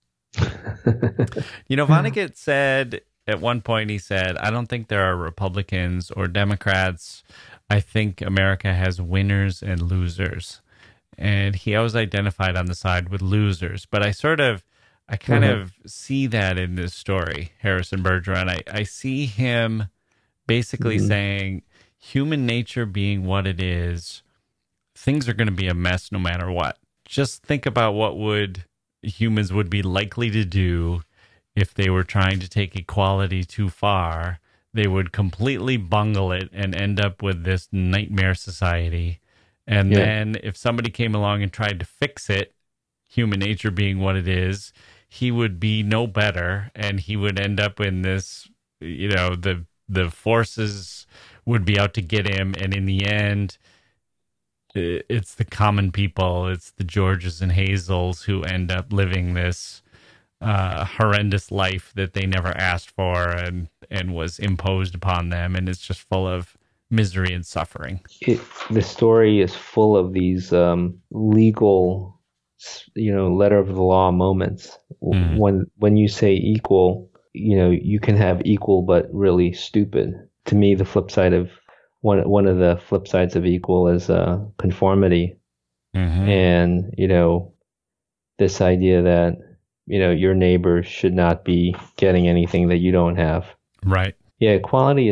Vonnegut said at one point, he said, "I don't think there are Republicans or Democrats. I think America has winners and losers." And he always identified on the side with losers. But I kind of see that in this story, Harrison Bergeron. I see him basically saying, human nature being what it is, things are going to be a mess no matter what. Just think about what humans would be likely to do if they were trying to take equality too far. They would completely bungle it and end up with this nightmare society. And then if somebody came along and tried to fix it, human nature being what it is, he would be no better, and he would end up in this, the forces would be out to get him, and in the end, it's the common people, it's the Georges and Hazels who end up living this horrendous life that they never asked for and was imposed upon them, and it's just full of misery and suffering. The story is full of these legal, letter of the law moments. When you say equal, you can have equal but really stupid. To me, the flip side of one of the flip sides of equal is conformity, and this idea that your neighbor should not be getting anything that you don't have. Right. Yeah, equality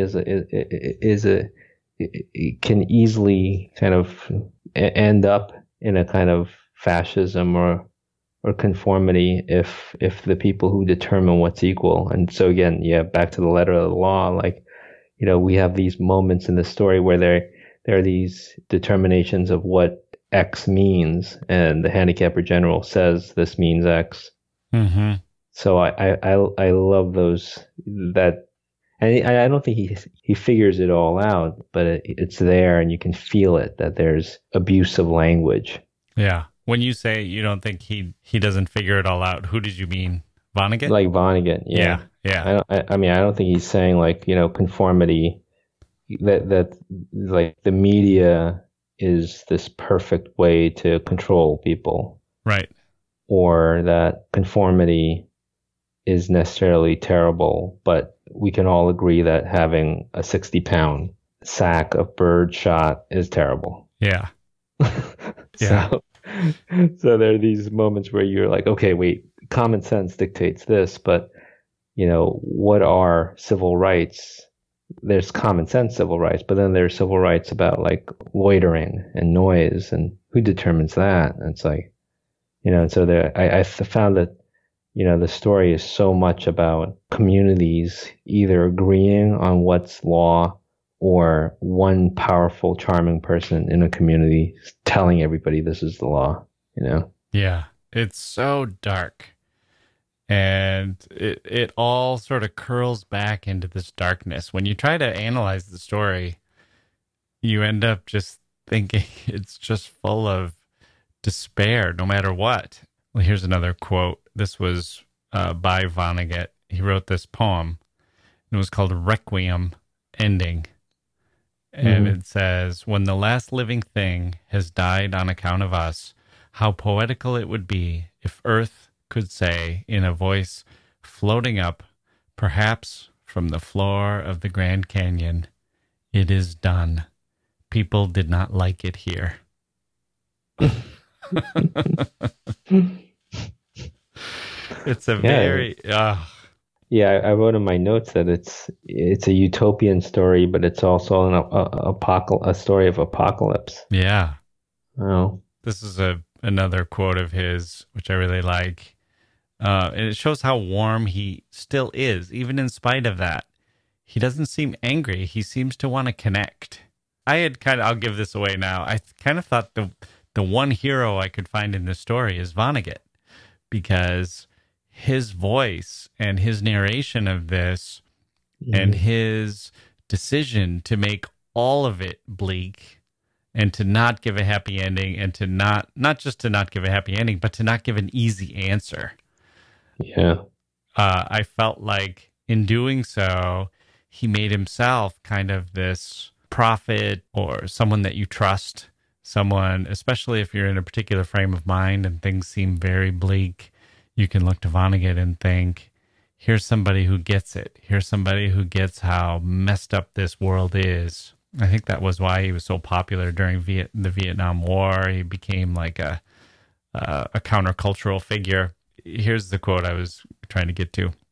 it can easily kind of end up in a kind of fascism or conformity if the people who determine what's equal. And so again, back to the letter of the law, we have these moments in the story where there are these determinations of what X means, and the handicapper general says this means X. So I love that. And I don't think he figures it all out, but it's there, and you can feel it, that there's abusive language. Yeah. When you don't think he doesn't figure it all out, who did you mean? Vonnegut? Like Vonnegut, yeah. Yeah. I mean, I don't think he's saying like, conformity, that like the media is this perfect way to control people, Right. or that conformity is necessarily terrible, but we can all agree that having a 60-pound sack of bird shot is terrible. Yeah. Yeah. So, so there are these moments where you're like, okay, wait, common sense dictates this, but what are civil rights? There's common sense civil rights, but then there's civil rights about like loitering and noise, and who determines that? And it's like, so there, I found that, the story is so much about communities either agreeing on what's law, or one powerful, charming person in a community telling everybody this is the law, Yeah. It's so dark. And it all sort of curls back into this darkness. When you try to analyze the story, you end up just thinking it's just full of despair, no matter what. Well, here's another quote. This was by Vonnegut. He wrote this poem. It was called Requiem Ending. And it says, when the last living thing has died on account of us, how poetical it would be if Earth could say in a voice floating up, perhaps from the floor of the Grand Canyon, it is done. People did not like it here. It's a very... Yeah, I wrote in my notes that it's a utopian story, but it's also a story of apocalypse. Yeah. Oh. This is another quote of his, which I really like. And it shows how warm he still is, even in spite of that. He doesn't seem angry. He seems to want to connect. I'll give this away now. I kind of thought the one hero I could find in this story is Vonnegut, because his voice and his narration of this and his decision to make all of it bleak and to not give a happy ending, and to not just to not give a happy ending, but to not give an easy answer. Yeah. I felt like in doing so, he made himself kind of this prophet or someone that you trust, someone, especially if you're in a particular frame of mind and things seem very bleak. You can look to Vonnegut and think, here's somebody who gets it. Here's somebody who gets how messed up this world is. I think that was why he was so popular during the Vietnam War. He became like a countercultural figure. Here's the quote I was trying to get to.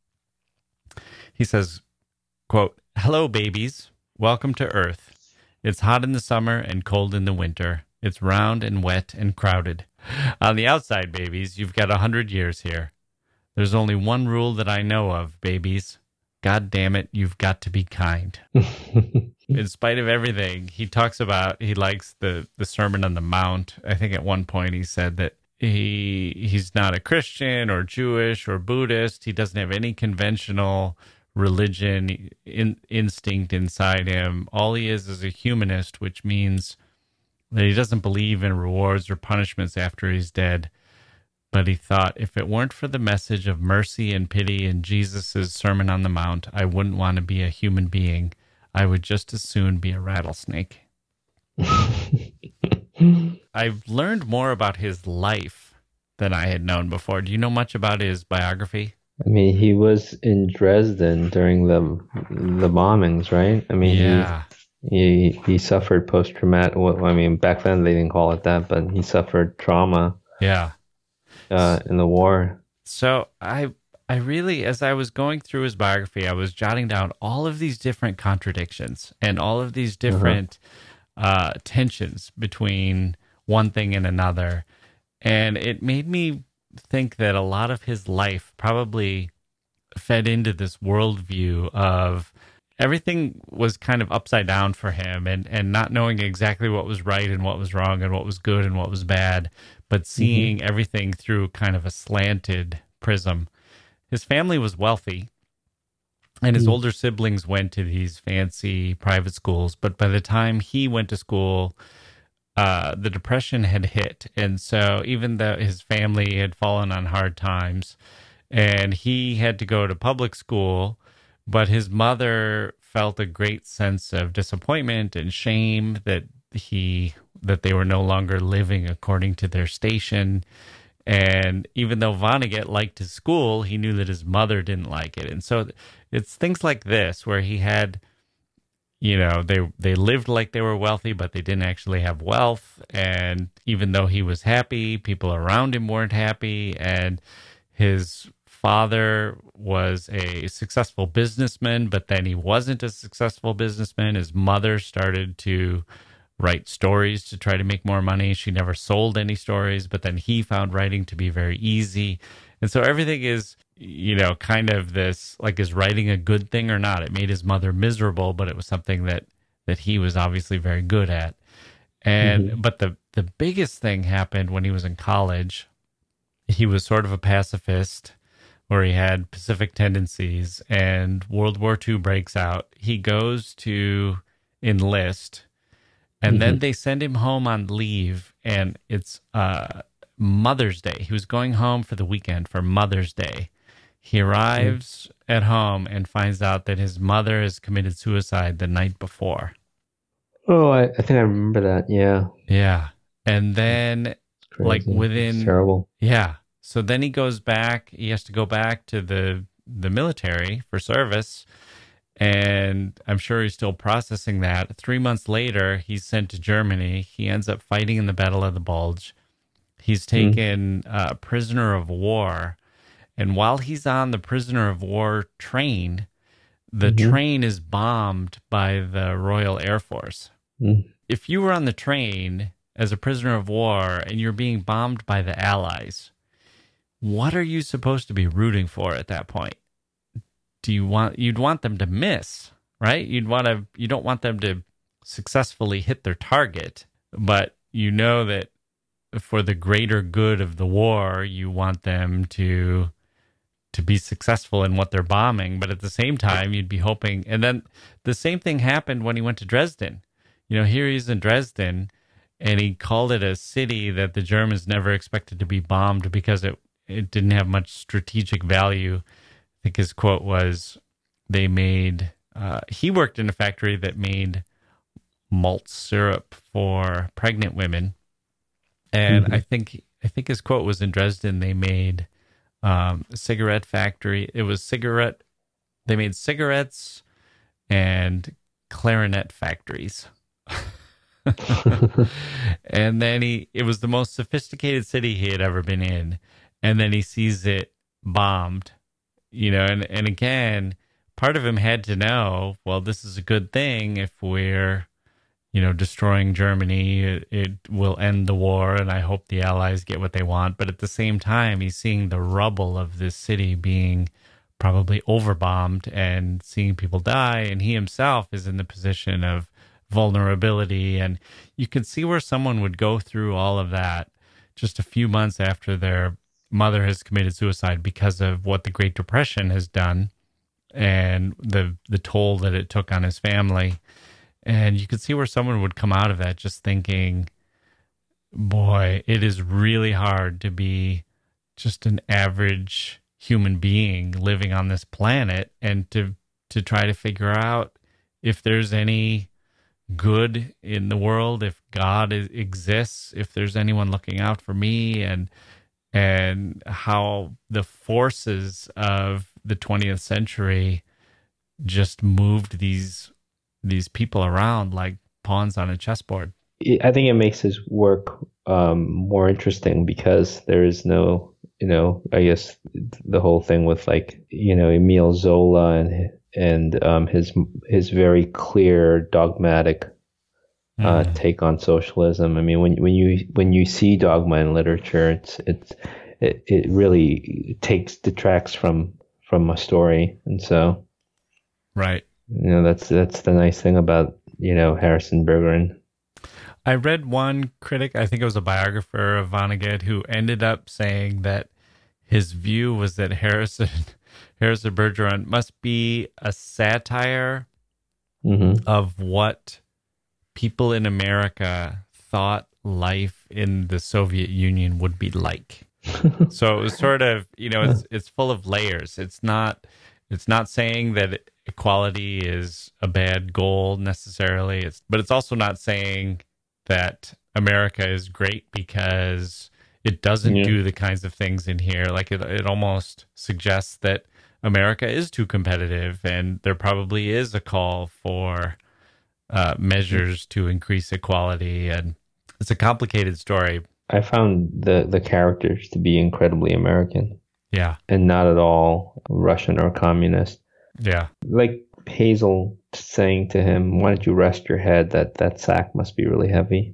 He says, quote, "Hello, babies. Welcome to Earth. It's hot in the summer and cold in the winter. It's round and wet and crowded. On the outside, babies, you've got 100 years here. There's only one rule that I know of, babies. God damn it, you've got to be kind." In spite of everything, he talks about, he likes the Sermon on the Mount. I think at one point he said that he's not a Christian or Jewish or Buddhist. He doesn't have any conventional religion instinct inside him. All he is a humanist, which means that he doesn't believe in rewards or punishments after he's dead. But he thought, if it weren't for the message of mercy and pity in Jesus' Sermon on the Mount, I wouldn't want to be a human being. I would just as soon be a rattlesnake. I've learned more about his life than I had known before. Do you know much about his biography? I mean, he was in Dresden during the bombings, right? I mean, yeah. He suffered post-traumatic. Well, I mean, back then they didn't call it that, but he suffered trauma. Yeah. In the war. So I really, as I was going through his biography, I was jotting down all of these different contradictions and all of these different tensions between one thing and another. And it made me think that a lot of his life probably fed into this worldview of everything was kind of upside down for him, and not knowing exactly what was right and what was wrong and what was good and what was bad, but seeing everything through kind of a slanted prism. His family was wealthy, and his older siblings went to these fancy private schools. But by the time he went to school, the Depression had hit. And so even though his family had fallen on hard times, and he had to go to public school, but his mother felt a great sense of disappointment and shame that they were no longer living according to their station. And even though Vonnegut liked his school, he knew that his mother didn't like it. And so it's things like this where he had, they lived like they were wealthy, but they didn't actually have wealth. And even though he was happy, people around him weren't happy. And his father was a successful businessman, but then he wasn't a successful businessman. His mother started to write stories to try to make more money. She never sold any stories, but then he found writing to be very easy. And so everything is, kind of this, like, is writing a good thing or not? It made his mother miserable, but it was something that he was obviously very good at. And but the biggest thing happened when he was in college. He was sort of a pacifist, where he had Pacific tendencies, and World War II breaks out. He goes to enlist, and then they send him home on leave, and it's Mother's Day. He was going home for the weekend for Mother's Day. He arrives at home and finds out that his mother has committed suicide the night before. Oh, I think I remember that. Yeah. Yeah. And then, like, It's terrible. Yeah. So then he goes back. He has to go back to the military for service. And I'm sure he's still processing that. 3 months later, he's sent to Germany. He ends up fighting in the Battle of the Bulge. He's taken prisoner of war. And while he's on the prisoner of war train, the train is bombed by the Royal Air Force. If you were on the train as a prisoner of war and you're being bombed by the Allies, what are you supposed to be rooting for at that point? You'd want them to miss, right? You don't want them to successfully hit their target, but you know that for the greater good of the war, you want them to be successful in what they're bombing. But at the same time, you'd be hoping. And then the same thing happened when he went to Dresden. Here he's in Dresden, and he called it a city that the Germans never expected to be bombed because it didn't have much strategic value. I think his quote was, he worked in a factory that made malt syrup for pregnant women. And I think his quote was, in Dresden, they made a cigarette factory. They made cigarettes and clarinet factories. And then it was the most sophisticated city he had ever been in. And then he sees it bombed, and again, part of him had to know, well, this is a good thing. If we're, destroying Germany, it will end the war, and I hope the Allies get what they want. But at the same time, he's seeing the rubble of this city being probably overbombed and seeing people die, and he himself is in the position of vulnerability. And you can see where someone would go through all of that just a few months after their mother has committed suicide because of what the Great Depression has done and the toll that it took on his family. And you could see where someone would come out of that just thinking, boy, it is really hard to be just an average human being living on this planet, and to try to figure out if there's any good in the world, if God exists, if there's anyone looking out for me, and how the forces of the 20th century just moved these people around like pawns on a chessboard. I think it makes his work more interesting because there is no, I guess the whole thing with Emile Zola and his very clear dogmatic take on socialism. I mean, when you see dogma in literature, it really detracts from a story, and so right. That's the nice thing about Harrison Bergeron. I read one critic, I think it was a biographer of Vonnegut, who ended up saying that his view was that Harrison Bergeron must be a satire of what people in America thought life in the Soviet Union would be like. So it was sort of, it's full of layers. It's not saying that equality is a bad goal necessarily. But it's also not saying that America is great because it doesn't do the kinds of things in here. Like it almost suggests that America is too competitive, and there probably is a call for measures to increase equality. And it's a complicated story. I found the characters to be incredibly American. Yeah. And not at all Russian or communist. Yeah. Like Hazel saying to him, "Why don't you rest your head? That sack must be really heavy."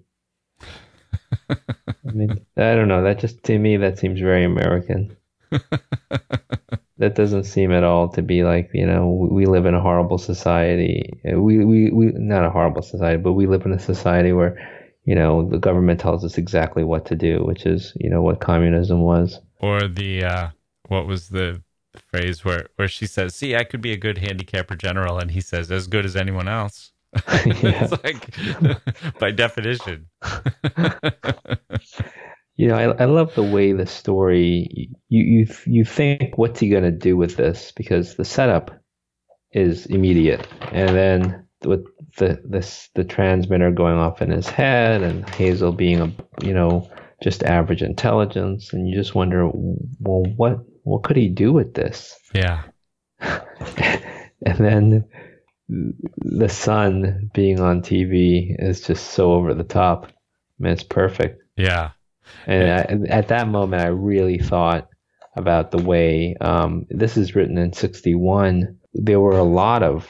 I mean, I don't know. That just, to me, that seems very American. That doesn't seem at all to be like, we live in a horrible society. We not a horrible society, but we live in a society where, the government tells us exactly what to do, which is, what communism was. Or the, what was the phrase where she says, "See, I could be a good handicapper general," and he says, "As good as anyone else." It's like, by definition. I love the way the story, you think, what's he going to do with this? Because the setup is immediate. And then with the transmitter going off in his head and Hazel being just average intelligence, and you just wonder, well, what could he do with this? Yeah. And then the son being on TV is just so over the top. I mean, it's perfect. Yeah. And at that moment, I really thought about the way this is written in 1961. There were a lot of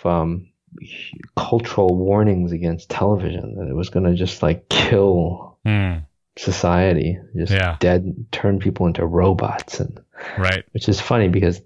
cultural warnings against television, that it was going to just like kill society, just turn people into robots, and right. Which is funny because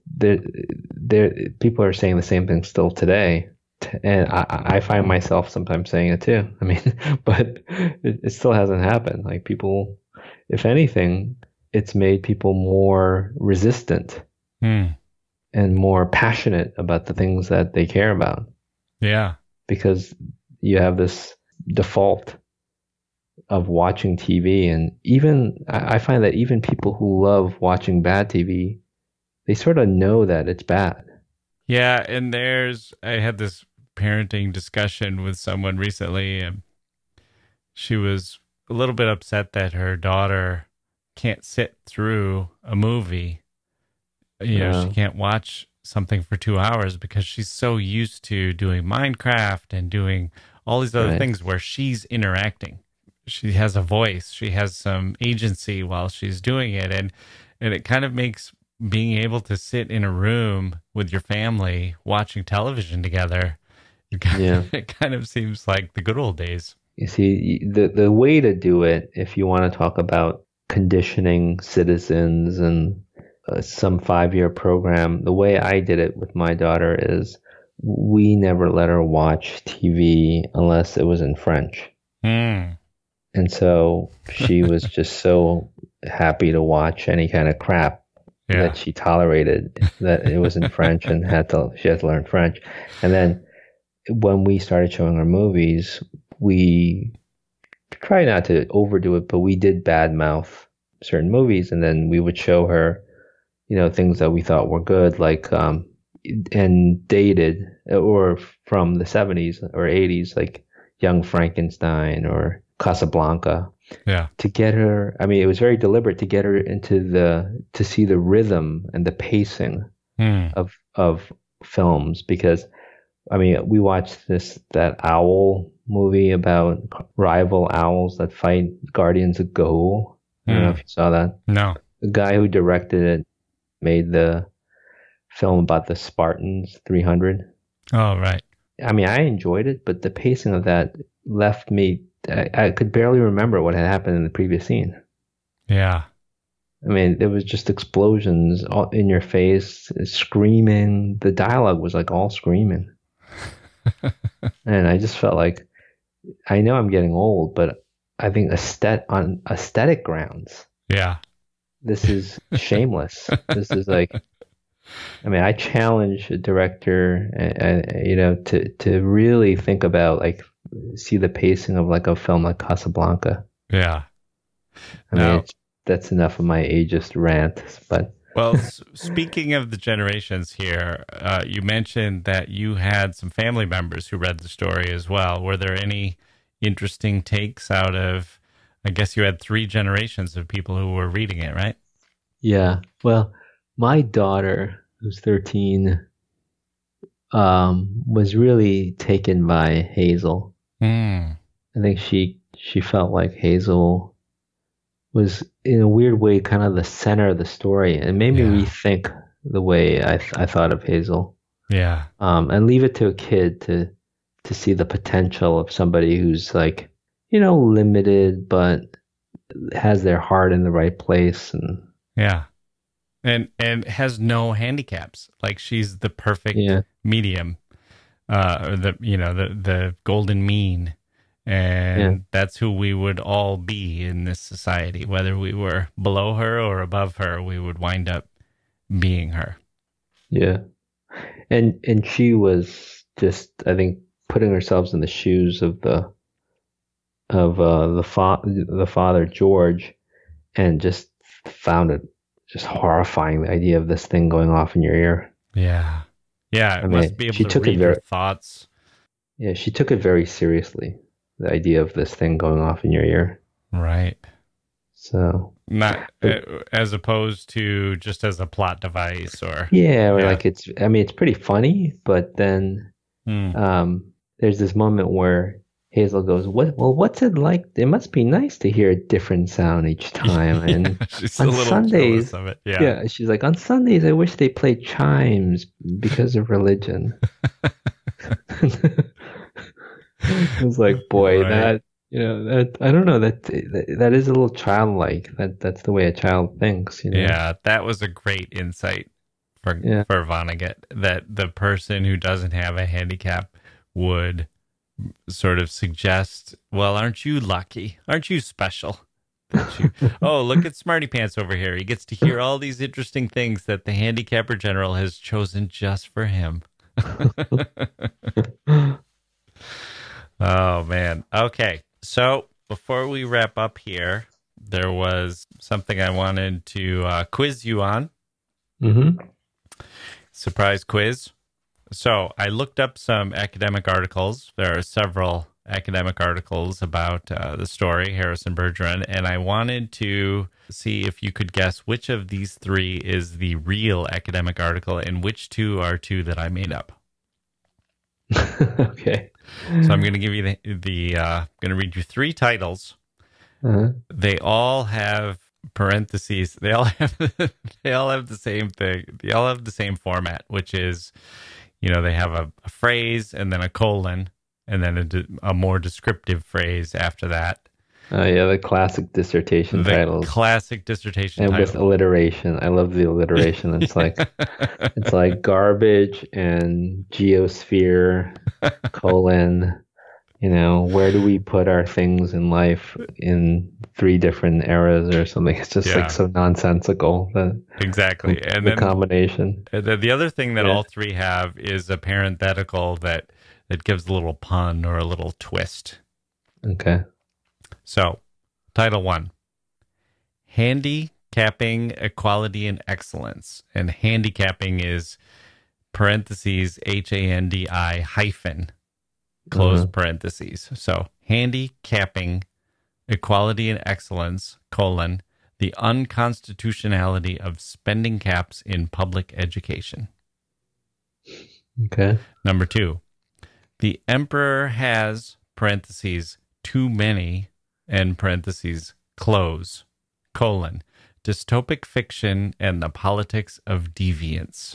people are saying the same thing still today. And I find myself sometimes saying it too. I mean, but it still hasn't happened. Like people, if anything, it's made people more resistant and more passionate about the things that they care about. Yeah. Because you have this default of watching TV. And even, I find that even people who love watching bad TV, they sort of know that it's bad. Yeah. And I had this parenting discussion with someone recently, and she was a little bit upset that her daughter can't sit through a movie. She can't watch something for 2 hours because she's so used to doing Minecraft and doing all these other things where she's interacting. She has a voice. She has some agency while she's doing it. And it kind of makes being able to sit in a room with your family watching television together, it kind of seems like the good old days. You see, the way to do it, if you want to talk about conditioning citizens and some 5-year program, the way I did it with my daughter is we never let her watch TV unless it was in French. And so she was just so happy to watch any kind of crap that she tolerated that it was in French and she had to learn French. And then when we started showing her movies, we try not to overdo it, but we did badmouth certain movies, and then we would show her, things that we thought were good, like and dated or from the 70s or 80s, like Young Frankenstein or Casablanca. Yeah. To get her, I mean, it was very deliberate to get her to see the rhythm and the pacing of films, because I mean, we watched that owl movie about rival owls that fight Guardians of Gahul. I don't know if you saw that. No. The guy who directed it made the film about the Spartans 300. Oh, right. I mean, I enjoyed it, but the pacing of that left me, I could barely remember what had happened in the previous scene. Yeah. I mean, there was just explosions all in your face, screaming. The dialogue was like all screaming. And I just felt like, I know I'm getting old, but I think on aesthetic grounds, this is shameless. This is like, I mean, I challenge a director, to really think about, like, see the pacing of like a film like Casablanca. Yeah. I mean, that's enough of my ageist rant. But Well, speaking of the generations here, you mentioned that you had some family members who read the story as well. Were there any interesting takes out of, I guess you had 3 generations of people who were reading it, right? yeah, well, my daughter, who's 13, was really taken by Hazel. Mm. I think she felt like Hazel was, in a weird way, kind of the center of the story, and made me rethink the way I thought of Hazel. Yeah. And leave it to a kid to see the potential of somebody who's like, limited, but has their heart in the right place. And Yeah. And has no handicaps. Like she's the perfect medium, or the golden mean. And that's who we would all be in this society. Whether we were below her or above her, we would wind up being her. Yeah. And she was just, I think, putting herself in the shoes of the father, George, and just found it just horrifying, the idea of this thing going off in your ear. Yeah. Yeah, must be able to read your thoughts. Yeah, she took it very seriously, the idea of this thing going off in your ear. Right. So not as opposed to just as a plot device or like it's pretty funny, but then there's this moment where Hazel goes, what's it like? It must be nice to hear a different sound each time. And she's on a little Sundays, jealous of it. She's like, on Sundays, I wish they played chimes because of religion. I was like, boy, right. that I don't know, that is a little childlike. That's the way a child thinks. Yeah, that was a great insight for Vonnegut, that the person who doesn't have a handicap would sort of suggest, well, aren't you lucky? Aren't you special? Oh, look at Smarty Pants over here. He gets to hear all these interesting things that the handicapper general has chosen just for him. Oh, man. Okay. So before we wrap up here, there was something I wanted to quiz you on. Mm-hmm. Surprise quiz. So I looked up some academic articles. There are several academic articles about the story, Harrison Bergeron, and I wanted to see if you could guess which of these 3 is the real academic article and which 2 are 2 that I made up. Okay. So I'm going to give you going to read you 3 titles. Uh-huh. They all have parentheses. They all have the same thing. They all have the same format, which is, they have a phrase and then a colon and then a more descriptive phrase after that. The classic dissertation titles. Classic dissertation and titles. With alliteration. I love the alliteration. It's like it's like garbage and geosphere, colon, where do we put our things in life in 3 different eras or something. It's just like so nonsensical. Exactly. And the then combination. The other thing that all 3 have is a parenthetical that gives a little pun or a little twist. Okay. So, title 1, Handicapping Equality and Excellence. And handicapping is parentheses, HANDI hyphen, close parentheses. So, handicapping equality and excellence, colon, the unconstitutionality of spending caps in public education. Okay. Number 2, the emperor has, parentheses, too many, end parentheses, close, colon, dystopic fiction and the politics of deviance.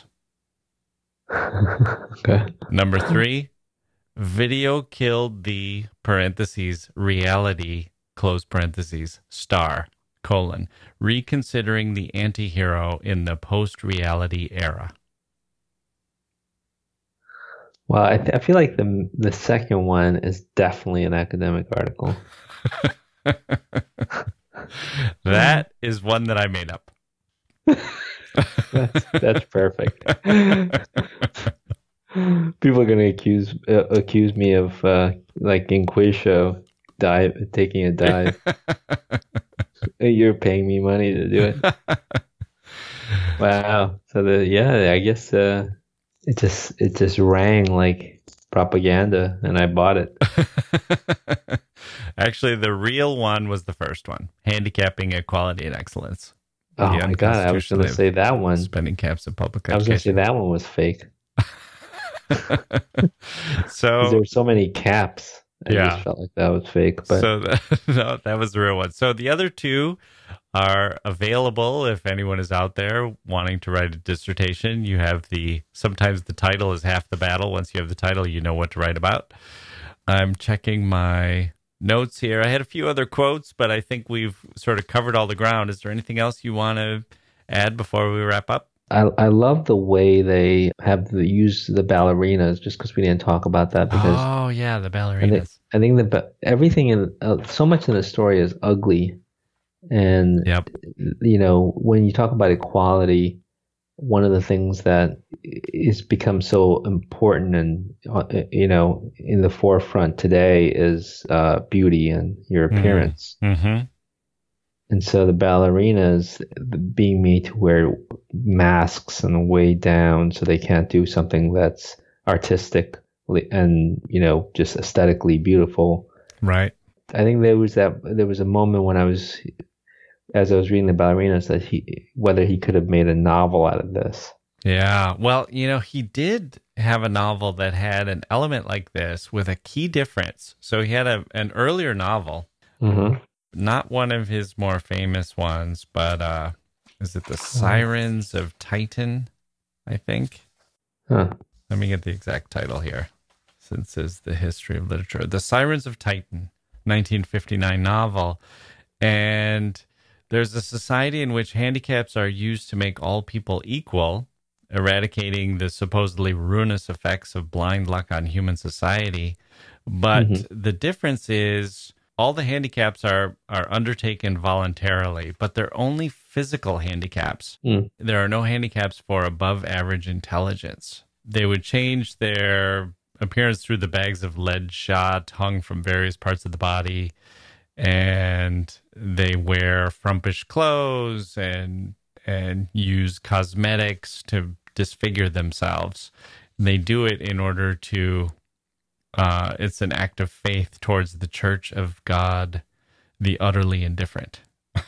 Okay. Number 3, video killed the, parentheses, reality, close parentheses, star, colon, reconsidering the anti-hero in the post-reality era. Well, I feel like the second one is definitely an academic article. That is one that I made up. That's perfect. People are going to accuse me of like in quiz show taking a dive. You're paying me money to do it. Wow. So I guess it just rang like propaganda, and I bought it. Actually, the real one was the first one: handicapping equality and excellence. Oh my God! I was going to say that one. Spending caps of public I was going to say education. that one was fake. So 'Cause there were so many caps. I Yeah. just felt like that was fake. But So no, that was the real one. So the other two are available if anyone is out there wanting to write a dissertation. You have sometimes the title is half the battle. Once you have the title, you know what to write about. I'm checking my notes here. I had a few other quotes, but I think we've sort of covered all the ground. Is there anything else you want to add before we wrap up? I love the way they have use the ballerinas, just because we didn't talk about that. Because Oh yeah, the ballerinas. I think everything so much in the story is ugly. And, Yep. When you talk about equality, one of the things that is become so important and, in the forefront today is beauty and your appearance. Mm-hmm. And so the ballerinas being made to wear masks and way down so they can't do something that's artistic and, just aesthetically beautiful. Right. I think there was a moment as I was reading the ballerinas that whether he could have made a novel out of this. Yeah. Well, he did have a novel that had an element like this with a key difference. So he had an earlier novel, Mm-hmm. not one of his more famous ones, but is it The Sirens of Titan, I think? Huh. Let me get the exact title here, since it's the history of literature. The Sirens of Titan, 1959 novel. And there's a society in which handicaps are used to make all people equal, eradicating the supposedly ruinous effects of blind luck on human society. But the difference is all the handicaps are undertaken voluntarily, but they're only physical handicaps. There are no handicaps for above average intelligence. They would change their appearance through the bags of lead shot hung from various parts of the body, and they wear frumpish clothes and use cosmetics to disfigure themselves. They do it in order to it's an act of faith towards the Church of God, the utterly indifferent.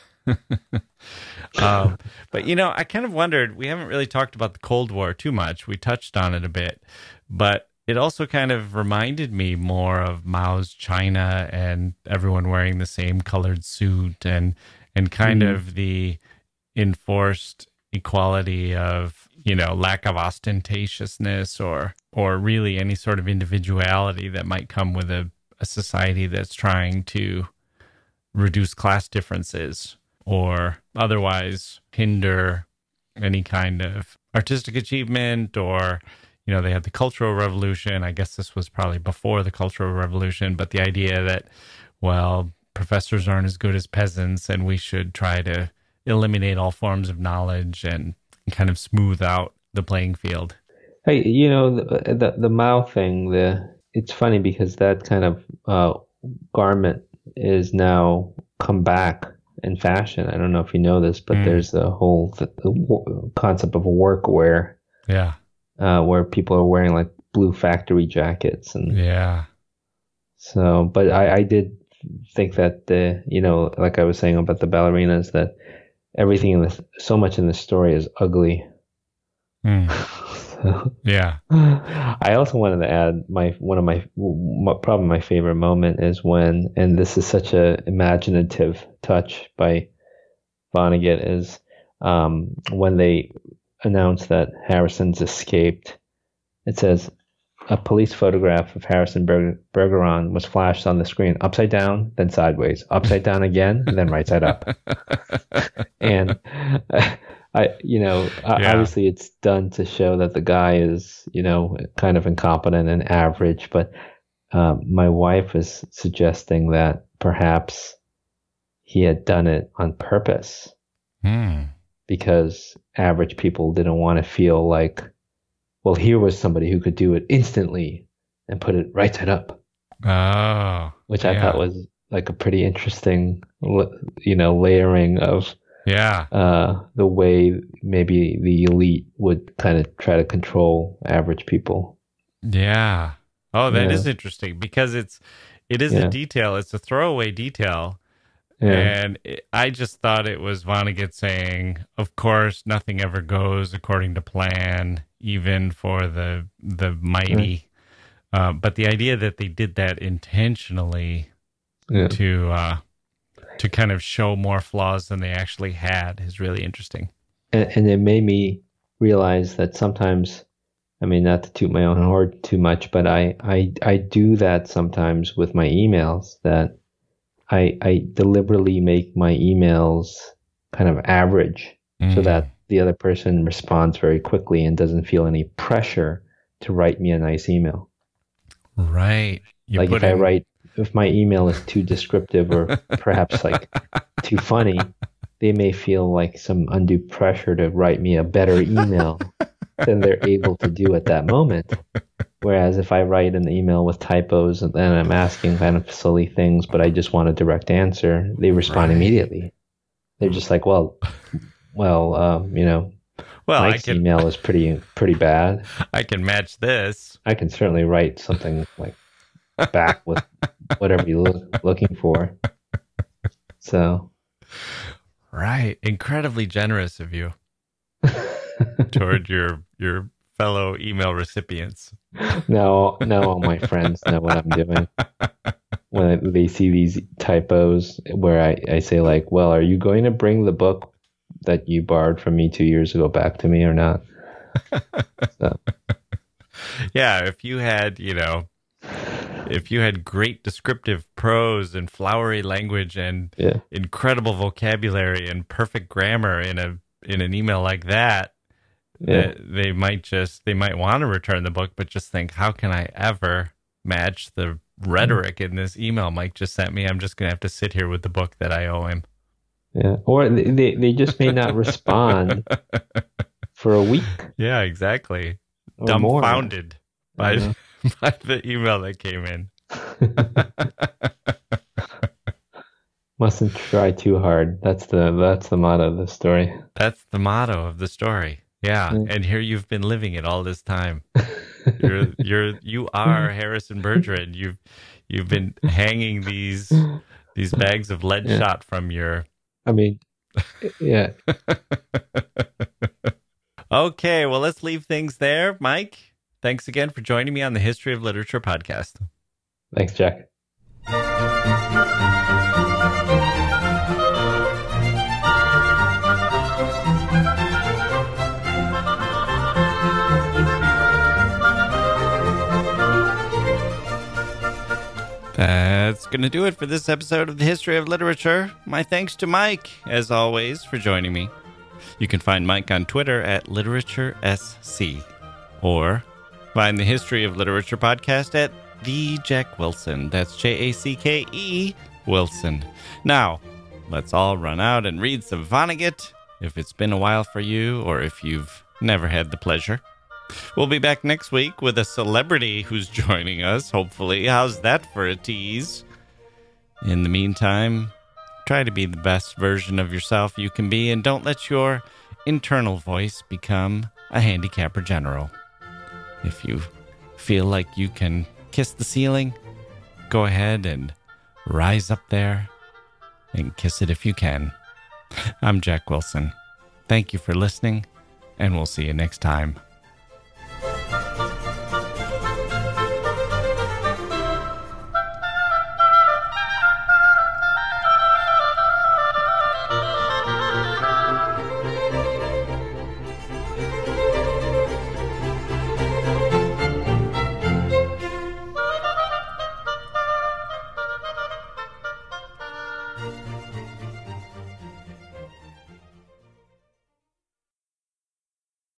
But I kind of wondered, we haven't really talked about the Cold War too much. We touched on it a bit, but it also kind of reminded me more of Mao's China and everyone wearing the same colored suit and kind of the enforced equality of, lack of ostentatiousness or really any sort of individuality that might come with a society that's trying to reduce class differences or otherwise hinder any kind of artistic achievement. Or they had the Cultural Revolution. I guess this was probably before the Cultural Revolution, but the idea that, well, professors aren't as good as peasants and we should try to eliminate all forms of knowledge and kind of smooth out the playing field. Hey, the Mao thing, it's funny because that kind of garment is now come back in fashion. I don't know if you know this, but there's the whole concept of workwear. Yeah. Where people are wearing like blue factory jackets and yeah. So, but I did think that like I was saying about the ballerinas, that everything so much in the story is ugly. So, yeah. I also wanted to add probably my favorite moment is when, and this is such a imaginative touch by Vonnegut, is when they announced that Harrison's escaped. It says a police photograph of Harrison Bergeron was flashed on the screen upside down, then sideways, upside down again, and then right side up. And obviously it's done to show that the guy is, kind of incompetent and average. But my wife is suggesting that perhaps he had done it on purpose. Because average people didn't want to feel like, well, here was somebody who could do it instantly and put it right side up. Oh, which I thought was like a pretty interesting, layering of Yeah. the way maybe the elite would kind of try to control average people. Yeah. Oh, that Yeah. is interesting because it is Yeah. a detail. It's a throwaway detail. Yeah. And I just thought it was Vonnegut saying, of course, nothing ever goes according to plan, even for the mighty. But the idea that they did that intentionally Yeah. to kind of show more flaws than they actually had is really interesting. And it made me realize that sometimes, I mean, not to toot my own horn too much, but I do that sometimes with my emails, that I deliberately make my emails kind of average so that the other person responds very quickly and doesn't feel any pressure to write me a nice email. Right. You Like put if my email is too descriptive or perhaps like too funny, they may feel like some undue pressure to write me a better email than they're able to do at that moment. Whereas if I write an email with typos and then I'm asking kind of silly things, but I just want a direct answer, they respond immediately. They're just like, well, Mike's email is pretty bad. I can match this. I can certainly write something like back with whatever you're looking for. So, right, incredibly generous of you toward your fellow email recipients. now all my friends know what I'm doing when they see these typos where I say like, well, are you going to bring the book that you borrowed from me 2 years ago back to me or not? So. Yeah, if you had great descriptive prose and flowery language and incredible vocabulary and perfect grammar in an email like that, they might want to return the book, but just think, how can I ever match the rhetoric in this email Mike just sent me? I'm just going to have to sit here with the book that I owe him. Yeah, or they just may not respond for a week. Yeah, exactly. Or Dumbfounded by the email that came in. Mustn't try too hard. That's the motto of the story. That's the motto of the story. Yeah, and here you've been living it all this time. You are Harrison Bergeron. You've been hanging these bags of lead shot from your. I mean, yeah. Okay, well, let's leave things there. Mike, thanks again for joining me on the History of Literature podcast. Thanks, Jack. That's going to do it for this episode of the History of Literature. My thanks to Mike, as always, for joining me. You can find Mike on Twitter at LiteratureSC, or find the History of Literature podcast at The Jack Wilson. That's JACKE Wilson. Now, let's all run out and read some Vonnegut, if it's been a while for you, or if you've never had the pleasure. We'll be back next week with a celebrity who's joining us, hopefully. How's that for a tease? In the meantime, try to be the best version of yourself you can be, and don't let your internal voice become a handicapper general. If you feel like you can kiss the ceiling, go ahead and rise up there and kiss it if you can. I'm Jack Wilson. Thank you for listening, and we'll see you next time.